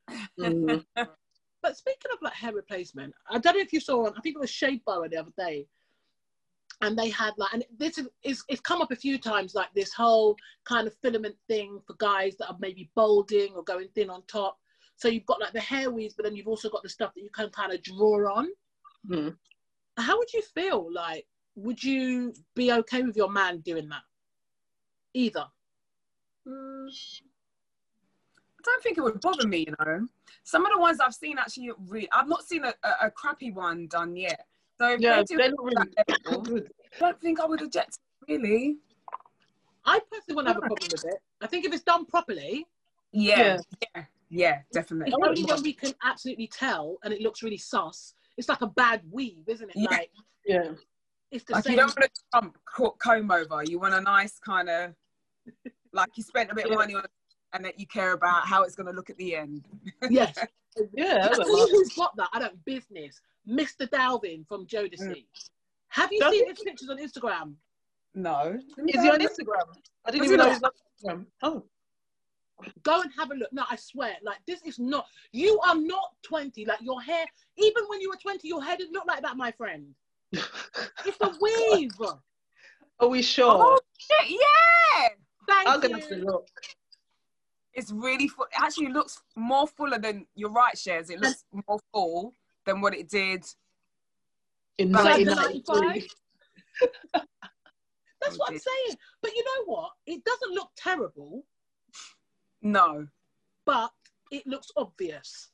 But speaking of like hair replacement, I don't know if you saw I think it was Shea Borough the other day, and they had like, and this is it's come up a few times, like this whole kind of filament thing for guys that are maybe balding or going thin on top. So you've got like the hair weaves, but then you've also got the stuff that you can kind of draw on. How would you feel? Like, would you be okay with your man doing that? Either.
I don't think it would bother me, you know. Some of the ones I've seen actually, I've not seen a crappy one done yet. So if they do that level, I don't think I would object, really.
I personally wouldn't have a problem with it. I think if it's done properly.
Yeah, definitely.
It's only when we can absolutely tell and it looks really sus. It's like a bad weave, isn't it? Like, it's the
like,
same.
you don't want a Trump comb over. You want a nice kind of, like, you spent a bit of money on it, and that you care about how it's going to look at the end.
Yes.
Yeah.
Who's got that? I don't business. Mr. Dalvin from Jodeci. Have you seen his pictures on Instagram?
No.
Is he on Instagram? I didn't even know he was on Instagram. Oh.
Go and have a look. No, I swear, like, this is not, you are not 20. Like, your hair, even when you were 20, your hair didn't look like that, my friend. It's a weave.
Are we sure?
Oh, yeah.
I'm going to have to look.
It's really full. It actually looks more fuller than, you're right, Shares. It looks more full than what it did
in 1995.
That's what I'm saying. But you know what? It doesn't look terrible.
No.
But it looks obvious.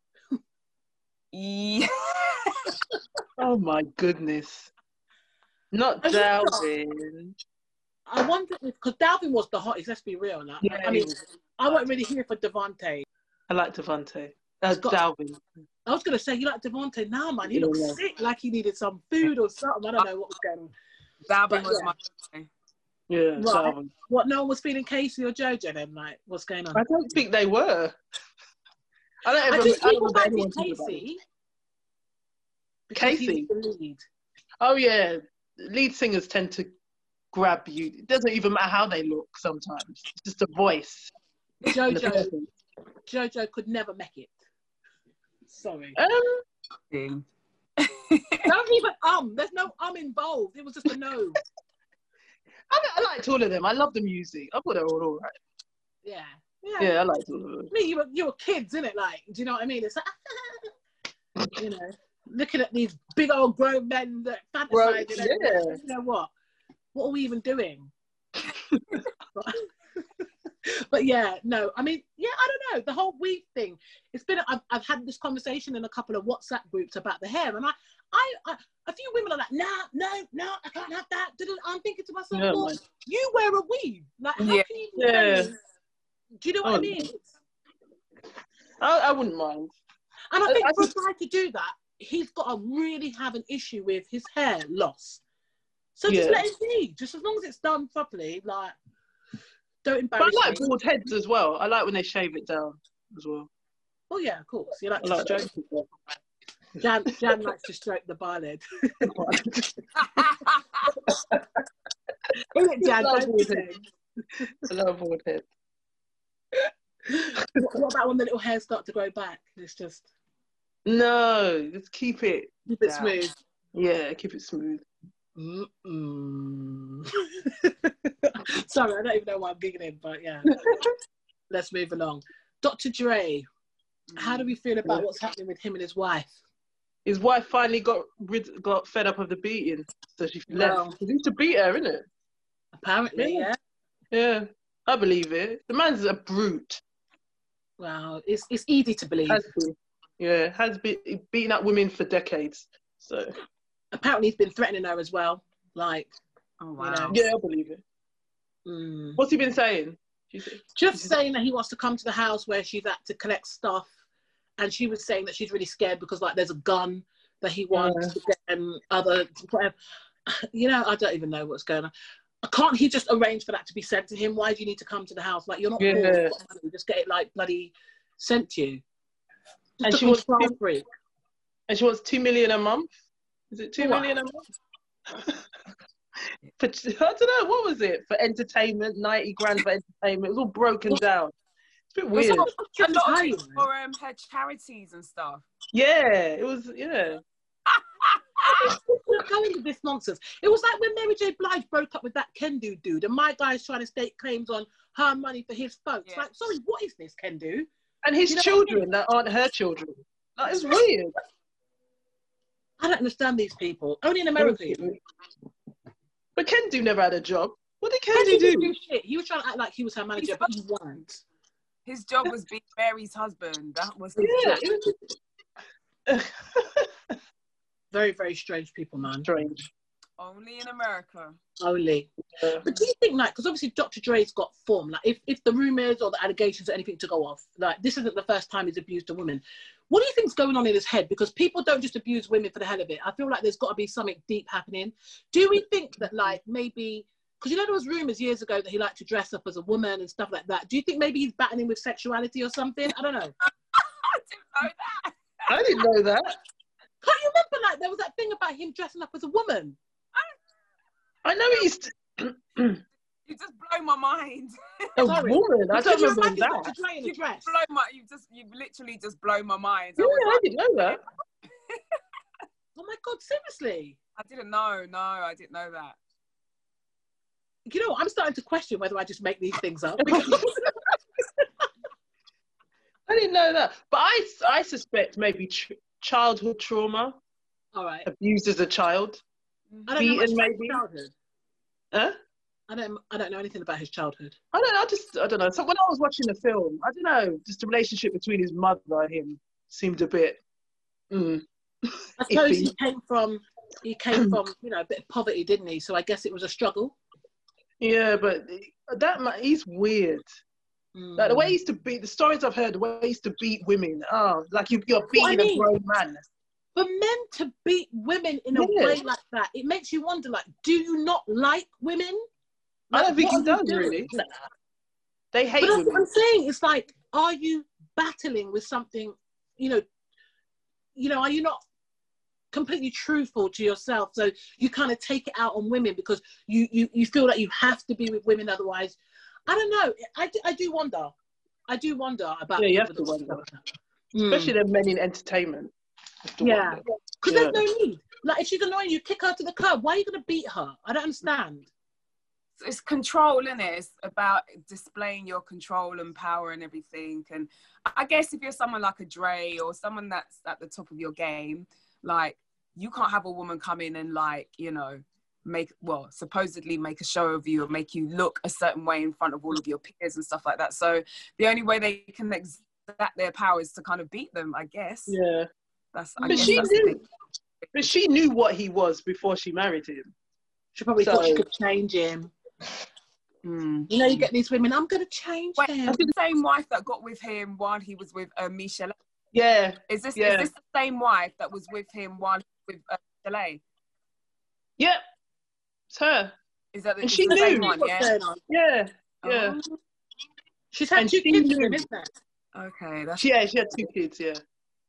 Yeah.
Oh my goodness. Not Dalvin.
I wonder if, because Dalvin was the hottest, let's be real now.
Yeah,
I mean, I wasn't really here for Devontae.
I like Devontae. That's Dalvin.
I was going to say, you like Devontae? Nah, man, he looks sick, like he needed some food or something. I don't know what was going on.
Dalvin was my favorite.
Yeah, right. Dalvin.
What, no one was feeling Casey or Jojo then? Like, what's going on?
I don't think they were.
I think people fancied Casey.
Casey?
The lead.
Oh, yeah. Lead singers tend to grab you. It doesn't even matter how they look sometimes. It's just a voice.
Jojo could never make it. Sorry.
Don't
even there's no involved. It was just a no.
I liked all of them. I love the music. I thought they were all right.
Yeah.
Yeah, I liked all of them.
I mean, you were kids, innit? Like, do you know what I mean? It's like, you know, looking at these big old grown men that fantasize. You know what? What are we even doing? But yeah, no, I mean, yeah, I don't know. The whole weave thing. It's been. I've had this conversation in a couple of WhatsApp groups about the hair, and I a few women are like, no, I can't have that. I'm thinking to myself, well, you wear a weave. Like, how can you? Do you know what I mean?
I wouldn't mind.
And I think for a guy to do that, he's got to really have an issue with his hair loss. So just let it be. Just as long as it's done properly, like, don't embarrass me.
But I like bald heads as well. I like when they shave it down as well.
Oh yeah, of course. You like to stroke. Jan likes to stroke the bar head. Isn't it, Jan?
I love bald head.
What about when the little hairs start to grow back? It's just
no, just keep it
smooth.
Yeah, keep it smooth.
Sorry, I don't even know why I'm giggling, but yeah. Let's move along. Dr. Dre, how do we feel about what's happening with him and his wife?
His wife finally got fed up of the beating, so she left. He used to beat her, innit?
Apparently, yeah.
Yeah, I believe it. The man's a brute.
Wow, it's easy to believe.
Has been beating up women for decades. So
apparently he's been threatening her as well. Like,
oh wow.
You know. Yeah, I believe it. What's he been saying?
Just saying that he wants to come to the house where she's at to collect stuff, and she was saying that she's really scared because like there's a gun that he wants to get and other whatever. You know, I don't even know what's going on. Can't he just arrange for that to be sent to him? Why do you need to come to the house? Like, you're not poor, just get it like bloody sent to you.
And she wants $2 million a month. Is it 2 million a month? For, I don't know, what was it for entertainment? 90 grand for entertainment. It was all broken down. It's a bit weird.
A lot of for her charities and stuff.
Yeah, it was. Yeah.
Going into this nonsense. It was like when Mary J. Blige broke up with that Kendu dude, and my guy's trying to stake claims on her money for his folks. Yeah. Like, sorry, what is this, Kendu?
And his children that aren't her children. That is weird.
I don't understand these people. Only in America.
But Kendu never had a job. What did Kendu do?
Shit. He was trying to act like he was her manager, but he wasn't.
His job was being Mary's husband. That was his job.
Very, very strange people, man.
Strange.
Only in America.
Only. But do you think, like, because obviously Dr. Dre's got form, like, if the rumours or the allegations or anything to go off, like, this isn't the first time he's abused a woman. What do you think's going on in his head? Because people don't just abuse women for the hell of it. I feel like there's got to be something deep happening. Do we think that, like, maybe, because you know there was rumours years ago that he liked to dress up as a woman and stuff like that. Do you think maybe he's battling with sexuality or something? I don't know.
I didn't know that.
I didn't know that.
Can't you remember, like, there was that thing about him dressing up as a woman?
I know he's...
You just blow my mind.
A woman? I don't remember that.
You've literally just blown my mind.
Yeah, I didn't know that.
Oh my God, seriously?
I didn't know. No, I didn't know that.
You know what? I'm starting to question whether I just make these things up.
I didn't know that. But I suspect maybe childhood trauma.
All right.
Abused as a child.
I don't know
maybe.
Childhood.
Huh?
I don't know anything about his childhood.
I don't know. So when I was watching the film, I don't know, just the relationship between his mother and him seemed a bit.
I suppose he came from, you know, a bit of poverty, didn't he? So I guess it was a struggle.
Yeah, but he's weird. Like the way he used to beat, the stories I've heard, the way he used to beat women. Oh, like you're beating a grown man.
For men to beat women in a way like that, it makes you wonder, like, do you not like women? Like,
I don't think he does, really. Nah. They hate women.
That's what I'm saying. It's like, are you battling with something, you know, are you not completely truthful to yourself? So you kind of take it out on women because you feel like you have to be with women, otherwise. I don't know. I do wonder. I do wonder about.
Yeah, you have to wonder. Especially the men in entertainment.
Yeah, because there's no need. Like, if she's annoying you, kick her to the curb. Why are you going to beat her? I don't understand.
It's control, isn't it? It's about displaying your control and power and everything. And I guess if you're someone like a Dre or someone that's at the top of your game, like, you can't have a woman come in and, like, you know, supposedly make a show of you or make you look a certain way in front of all of your peers and stuff like that. So the only way they can exact their power is to kind of beat them, I guess.
Yeah. But she knew what he was before she married him.
She probably thought she could change him. You know, you get these women, I'm going to change him.
That's the same wife that got with him while he was with Michelle.
Yeah.
Is this the same wife that was with him while he was with Michelle?
Yep. It's her.
Is that
and she knew
same one,
yeah? Yeah.
She's had 2 kids with him, isn't it?
Okay.
She had 2 kids, yeah.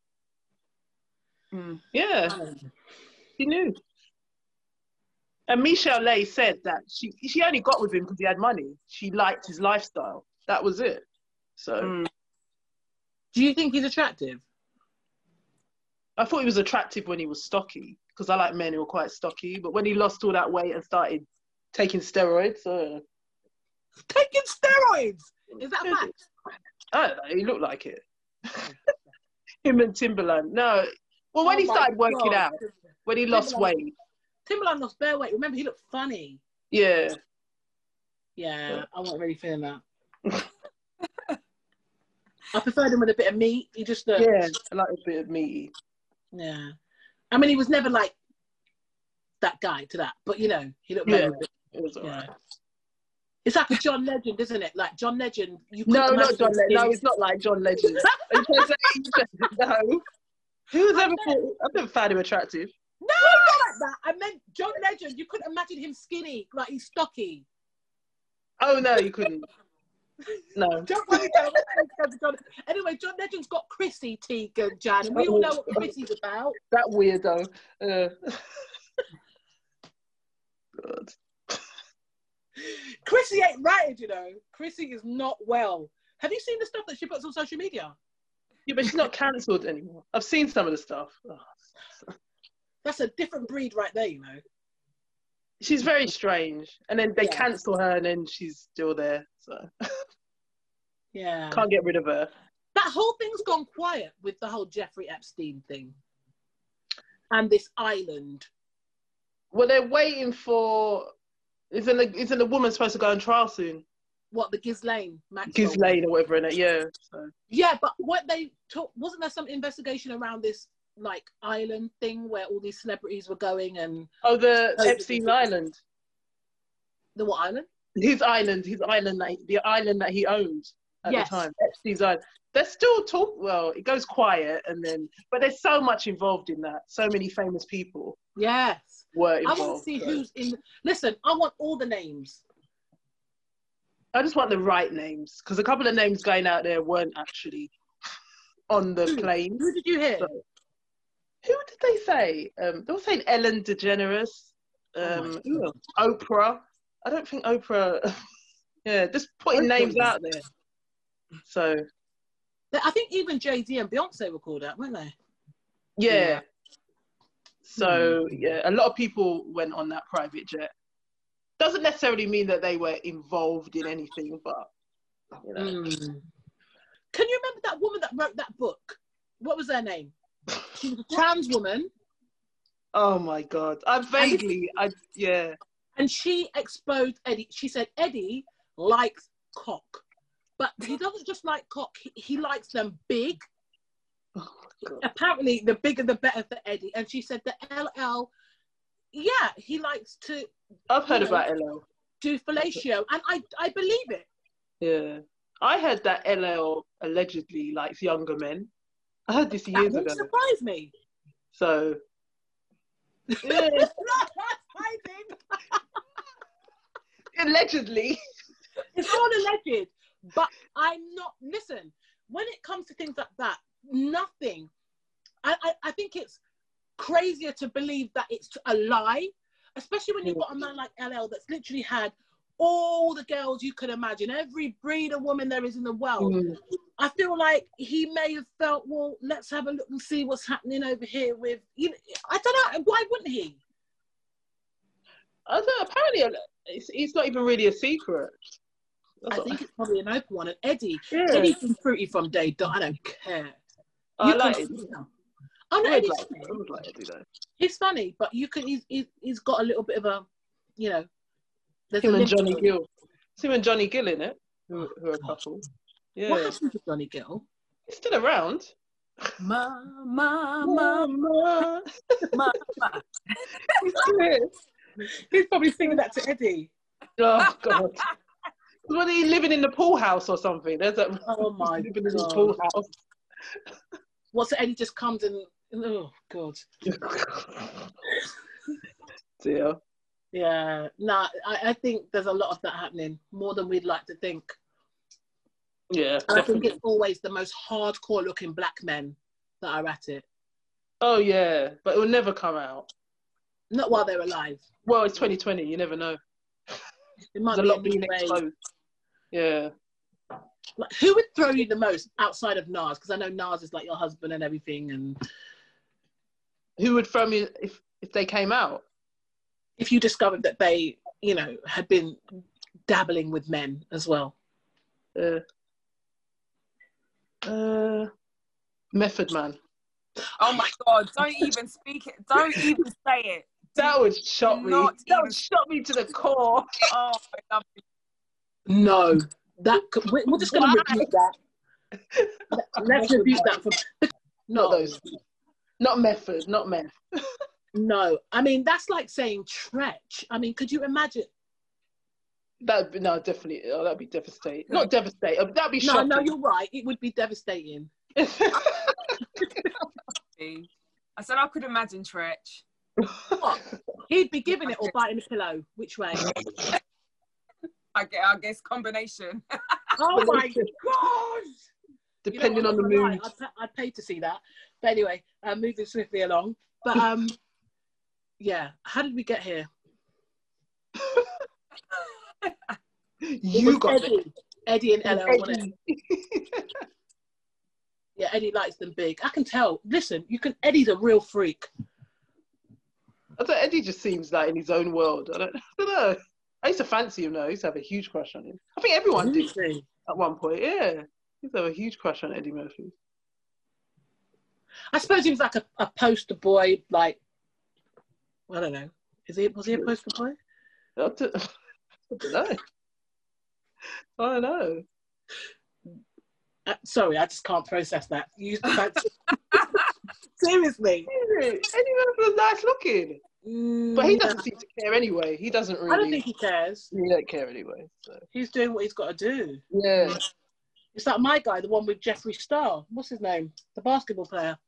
Yeah. She knew. And Michelle Lay said that she only got with him because he had money. She liked his lifestyle. That was it. So.
Do you think he's attractive?
I thought he was attractive when he was stocky, because I like men who are quite stocky. But when he lost all that weight and started taking steroids,
taking steroids, is that a fact?
I don't know. He looked like it. Him and Timberland. No. Well, when he started working out, when he lost weight.
Timberland lost bare weight. Remember, he looked funny.
Yeah.
Yeah, I wasn't really feeling that. I preferred him with a bit of meat. He just
yeah, I like a bit of meaty.
Yeah, I mean, he was never like that guy to that, but you know, he looked better.
It was alright.
It's like a John Legend, isn't it? Like John Legend.
No, not John Legend. No, it's not like John Legend. No. Who's ever thought? I've never found him attractive.
No, not like that. I meant John Legend. You couldn't imagine him skinny, like he's stocky.
Oh no, you couldn't. No.
Don't worry, anyway, John Legend's got Chrissy Teigen, Jan, and we all know what Chrissy's about.
That weirdo. God.
Chrissy ain't right, you know. Chrissy is not well. Have you seen the stuff that she puts on social media?
Yeah, but she's not cancelled anymore. I've seen some of the stuff.
That's a different breed right there, you know.
She's very strange. And then they cancel her and then she's still there. So
yeah.
Can't get rid of her.
That whole thing's gone quiet with the whole Jeffrey Epstein thing. And this island.
Well, they're waiting for isn't the woman supposed to go on trial soon?
What, the Ghislaine Maxwell?
Ghislaine or whatever in it, yeah. So.
Yeah, but what they talk, wasn't there some investigation around this like island thing where all these celebrities were going and
the Epstein Island.
The what island?
The island that he owned at the time. Epstein's Island. They're still it goes quiet but there's so much involved in that. So many famous people.
Yes.
Were involved.
I want to see who's in. Listen, I want all the names.
I just want the right names because a couple of names going out there weren't actually on the plane.
Who did you hear?
So, who did they say? They were saying Ellen DeGeneres, Oprah. I don't think Oprah. Yeah, just putting names out there. So,
I think even Jay-Z and Beyonce were called out, weren't they?
Yeah. So yeah, a lot of people went on that private jet. Doesn't necessarily mean that they were involved in anything, but you know.
Can you remember that woman that wrote that book? What was her name? She was a trans woman.
Oh my God. Yeah.
And she exposed Eddie. She said Eddie likes cock. But he doesn't just like cock, he likes them big.
Oh,
apparently, the bigger the better for Eddie. And she said the LL, he likes to.
I've heard about LL.
Do fellatio. And I believe it.
Yeah. I heard that LL allegedly likes younger men. I heard this years ago. That
won't surprise me.
So. Yeah. Allegedly.
It's all alleged. But I'm not, listen, when it comes to things like that, nothing. I think it's crazier to believe that it's a lie, especially when you've got a man like LL that's literally had all the girls you could imagine, every breed of woman there is in the world. I feel like he may have felt, well, let's have a look and see what's happening over here with, you know, I don't know, why wouldn't he?
I don't know, apparently it's not even really a secret.
I think it's probably an open one. And Eddie's been fruity from day dot. I don't care.
I like Eddie.
Oh no, Eddie's
funny. I would like Eddie though.
He's funny, but you can. He's got a little bit of a, you know.
Him and Johnny Gill. It's him and Johnny Gill in it. Who are a couple. Yeah.
What happened to Johnny Gill?
He's still around.
Mama.
He's probably singing that to Eddie.
Oh God. Was he living in the pool house or something? There's a
oh my
living in the pool house.
What's Eddie just comes and oh God.
Dear.
Yeah. Nah, I think there's a lot of that happening, more than we'd like to think.
Yeah.
I think it's always the most hardcore looking black men that are at it.
Oh yeah, but it will never come out.
Not while they're alive.
Well, it's 2020. You never know.
It might
There's
be
a lot being exposed. Yeah.
Like, who would throw you the most outside of Nas? Because I know Nas is like your husband and everything. And
who would throw me If they came out?
If you discovered that they, you know, had been dabbling with men as well.
Method Man.
Oh my God, don't even speak it. Don't even say it.
That would shock me. That would shock me to the core.
Oh, I love you.
No, we're just going to rebuke that. Let's rebuke that.
Not those. Not method, not meth.
No, I mean, that's like saying Tretch. I mean, could you imagine?
No, definitely. Oh, that'd be devastating. Not devastating. That'd be shocking.
No, you're right. It would be devastating.
I said I could imagine Tretch.
What? He'd be giving it or biting a pillow. Which way?
I guess combination.
Oh my God!
Depending on the mood.
I'd pay to see that. But anyway, moving swiftly along. But yeah, how did we get here?
You got
Eddie and Ella. Yeah, Eddie likes them big. I can tell. Listen, Eddie's a real freak.
I thought Eddie just seems like in his own world. I don't know. I used to fancy him though. I used to have a huge crush on him. I think everyone did at one point. Yeah, I used to have a huge crush on Eddie Murphy.
I suppose he was like a poster boy. Like, I don't know. Was he a poster boy?
I don't know. I don't know.
Sorry, I just can't process that. Seriously.
Eddie Murphy was nice looking. But he doesn't seem to care anyway. He doesn't really.
I don't think he cares.
He don't care anyway. So.
He's doing what he's got to do.
Yeah.
It's like my guy, the one with Jeffree Star. What's his name? The basketball player.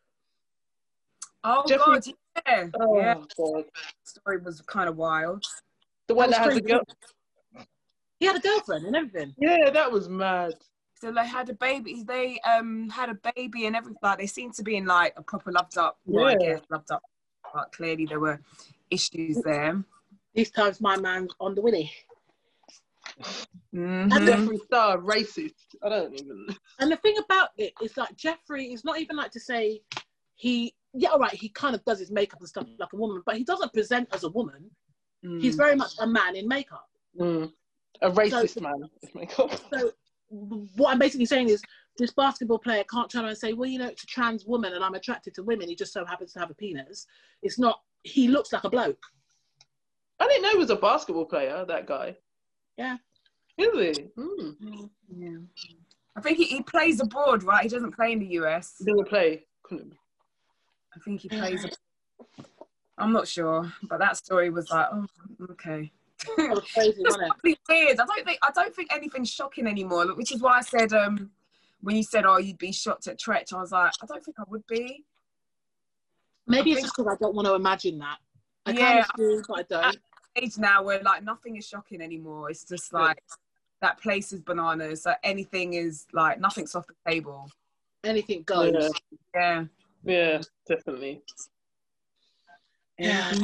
Oh, God, yeah.
Oh,
yeah.
God.
The story was kind of wild.
The one that has a girl.
He had a girlfriend and everything.
Yeah, that was mad.
So they had a baby. They had a baby and everything. Like, they seemed to be in like a proper loved up. Well,
Yeah.
I guess loved up. But clearly there were issues there.
These times, my man's on the Winnie.
Mm-hmm.
And Jeffree Star, racist. I don't even.
And the thing about it is like Jeffree is not even like to say he kind of does his makeup and stuff like a woman, but he doesn't present as a woman. He's very much a man in makeup.
A racist man in makeup.
So what I'm basically saying is this basketball player can't turn around and say, well, you know, it's a trans woman and I'm attracted to women. He just so happens to have a penis. It's not, he looks like a bloke.
I didn't know he was a basketball player, that guy.
Yeah.
Really?
Yeah. I think he plays abroad, right? He doesn't play in the US.
He doesn't play.
I think he plays. I'm not sure, but that story was like, oh, okay.
That was crazy, wasn't it?
Weird. I don't think anything's shocking anymore, which is why I said when you said, oh, you'd be shocked at Tretch, I was like, I don't think I would be.
Maybe it's just because I don't want to imagine that. I kind of do, but I don't.
At age now where like nothing is shocking anymore. It's just like that place is bananas. So anything is like nothing's off the table.
Anything goes.
Yeah.
Yeah, definitely.
Yeah.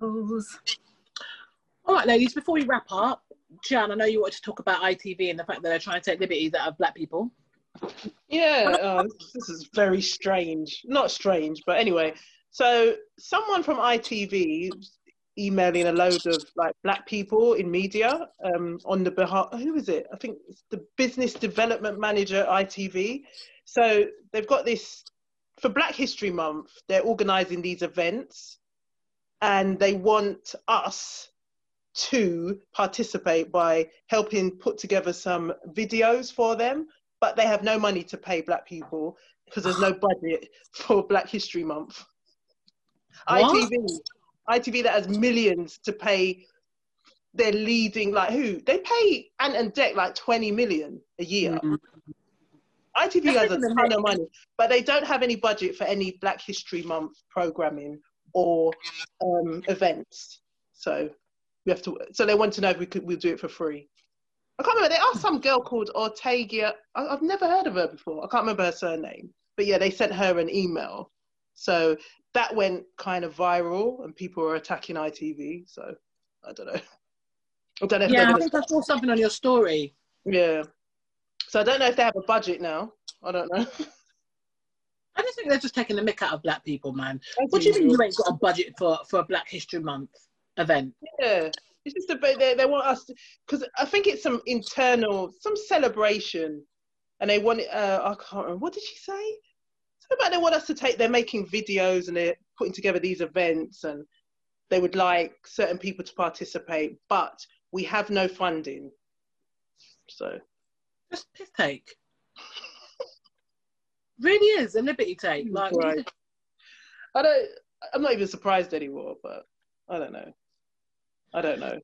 All right, ladies, before we wrap up, Jan, I know you wanted to talk about ITV and the fact that they're trying to take liberties out of black people.
Yeah, this is very strange. Not strange, but anyway. So someone from ITV emailing a load of like black people in media on the behalf, who is it? I think it's the business development manager at ITV. So they've got this, for Black History Month, they're organising these events and they want us to participate by helping put together some videos for them, but they have no money to pay black people because there's no budget for Black History Month. ITV that has millions to pay their leading, like who? They pay Ant and Dec like 20 million a year. ITV has a ton of money, but they don't have any budget for any Black History Month programming or events. So we have to. So they want to know if we'll do it for free. I can't remember. They asked some girl called Ortega. I've never heard of her before. I can't remember her surname, but yeah, they sent her an email. So that went kind of viral, and people were attacking ITV. So I don't know.
Yeah, I think I saw something on your story.
Yeah. So I don't know if they have a budget now. I don't know.
I just think they're just taking the mick out of black people, man. What do you mean you ain't got a budget for a Black History Month event?
Yeah, it's just a bit. They want us to, because I think it's some internal, some celebration, and they want it. I can't remember, what did she say? Something about they want us to take. They're making videos and they're putting together these events, and they would like certain people to participate, but we have no funding. So
just piss take. Really is a liberty take. Like,
right. I'm not even surprised anymore, but I don't know. I don't know.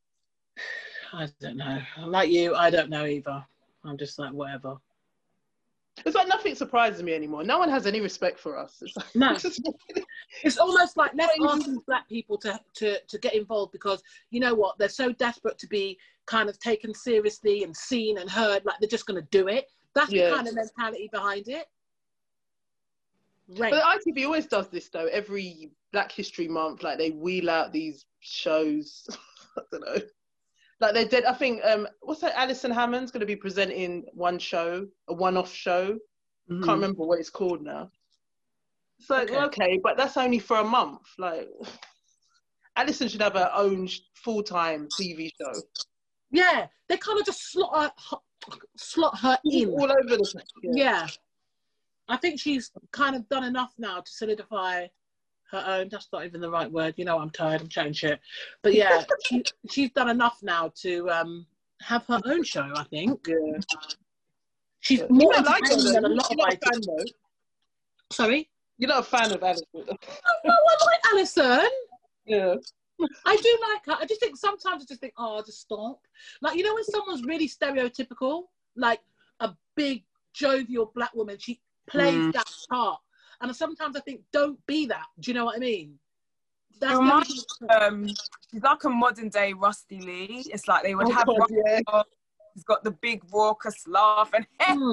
Like you, I don't know either. I'm just like, whatever.
It's like nothing surprises me anymore. No one has any respect for us. It's like,
no. It's almost like, let's ask these black people to get involved, because you know what? They're so desperate to be kind of taken seriously and seen and heard, like they're just going to do it. That's the kind of mentality behind it. Right.
But ITV always does this though. Every Black History Month, like they wheel out these shows. I don't know. Like they did. I think what's that? Alison Hammond's going to be presenting one show, a one-off show. Mm-hmm. Can't remember what it's called now. So okay, but that's only for a month. Like Alison should have her own full-time TV show.
Yeah, they kind of just slot her in
all over the place.
Yeah. I think she's kind of done enough now to solidify her own. That's not even the right word. You know, I'm tired. I'm chatting shit. But yeah, she's done enough now to have her own show, I think.
Yeah.
She's more entertaining than a lot of my
fans.
Sorry?
You're not a fan of Alison?
No, I like Alison.
Yeah.
I do like her. I just think sometimes oh, just stop. Like, you know when someone's really stereotypical? Like a big, jovial black woman, she plays that part, and sometimes I think, don't be that. Do you know what I mean? That's
she's like a modern day Rusty Lee. It's like they would have he's got the big raucous laugh and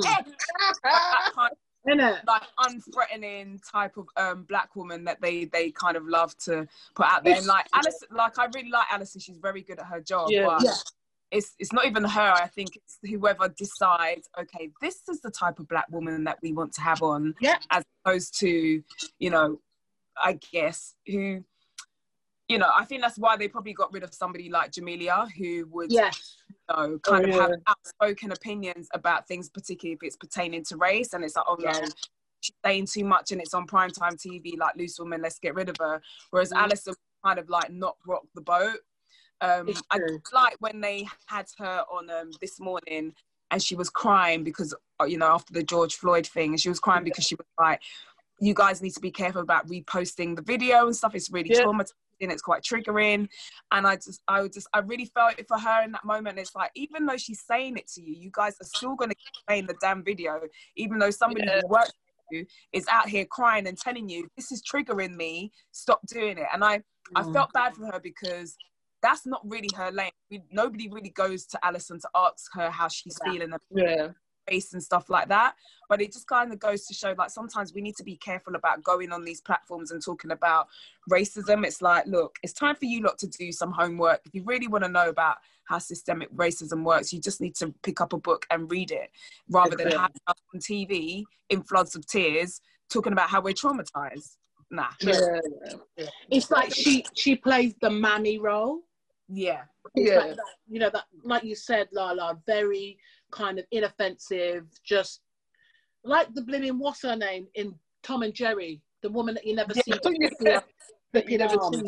like unthreatening type of black woman that they kind of love to put out there. And like Alison, like I really like Alison. She's very good at her job. But it's not even her. I think it's whoever decides, okay, this is the type of black woman that we want to have on, as opposed to, you know, I guess who, you know, I think that's why they probably got rid of somebody like Jamelia, who would, you know, kind of have outspoken opinions about things, particularly if it's pertaining to race. And it's like, oh no, she's saying too much and it's on primetime TV, like loose woman, let's get rid of her. Whereas Alison kind of like not rock the boat. I like when they had her on This Morning, and she was crying because, you know, after the George Floyd thing, and she was crying because she was like, you guys need to be careful about reposting the video and stuff. It's really traumatizing. It's quite triggering. And I really felt it for her in that moment. It's like, even though she's saying it to you, you guys are still going to keep playing the damn video, even though somebody who works with you is out here crying and telling you, this is triggering me, stop doing it. And I felt bad for her, because that's not really her lane. Nobody really goes to Alison to ask her how she's feeling about face and stuff like that. But it just kind of goes to show, like, sometimes we need to be careful about going on these platforms and talking about racism. It's like, look, it's time for you lot to do some homework. If you really want to know about how systemic racism works, you just need to pick up a book and read it, rather than have us on TV in floods of tears talking about how we're traumatized. Nah.
It's like she plays the mammy role. Like that, you know, that, like you said, Lala, very kind of inoffensive, just like the blimmin' what's her name in Tom and Jerry, the woman that you never see.
That you never see.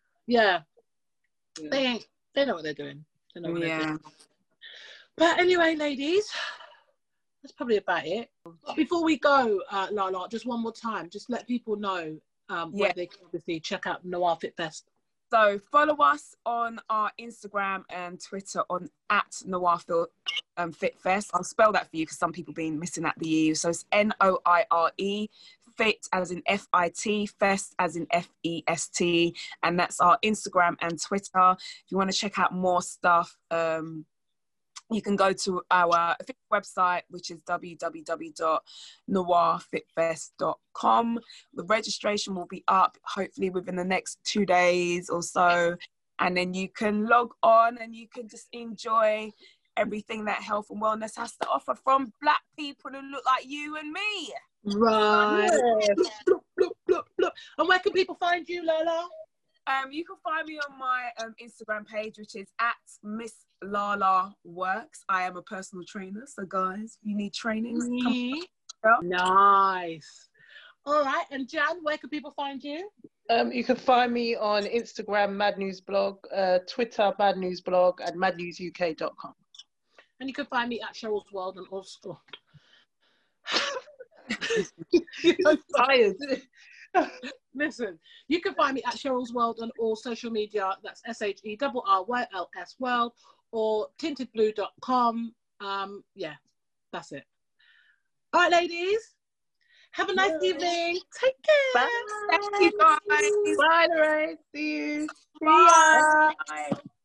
They know what they're doing. They know what they're doing. But anyway, ladies, that's probably about it. But before we go, Lala, just one more time, just let people know where they can obviously check out Noir Fit Fest.
So follow us on our Instagram and Twitter on @Noir Fit Fest. I'll spell that for you because some people been missing at the E. So it's NOIRE, Fit as in FIT, Fest as in FEST. And that's our Instagram and Twitter. If you want to check out more stuff, you can go to our official website, which is www.noirfitfest.com. The registration will be up hopefully within the next 2 days or so. And then you can log on and you can just enjoy everything that health and wellness has to offer from Black people who look like you and me.
Right. Bloop, bloop, bloop, bloop. And where can people find you, Lala?
You can find me on my Instagram page, which is at Miss Lala Works. I am a personal trainer, so guys, if you need trainings,
nice. All right, and Jan, where can people find you?
You can find me on Instagram, Mad News Blog, Twitter, Mad News Blog, and madnewsuk.com.
And you can find me at Cheryl's World and also.
Tired.
Listen, you can find me at Cheryl's World on all social media. That's SHERRYLS World or tintedblue.com. Yeah, that's it. All right, ladies. Have a nice evening. Take care.
Bye. Thank you, guys.
Bye, Lorraine. See you.
Bye. Bye.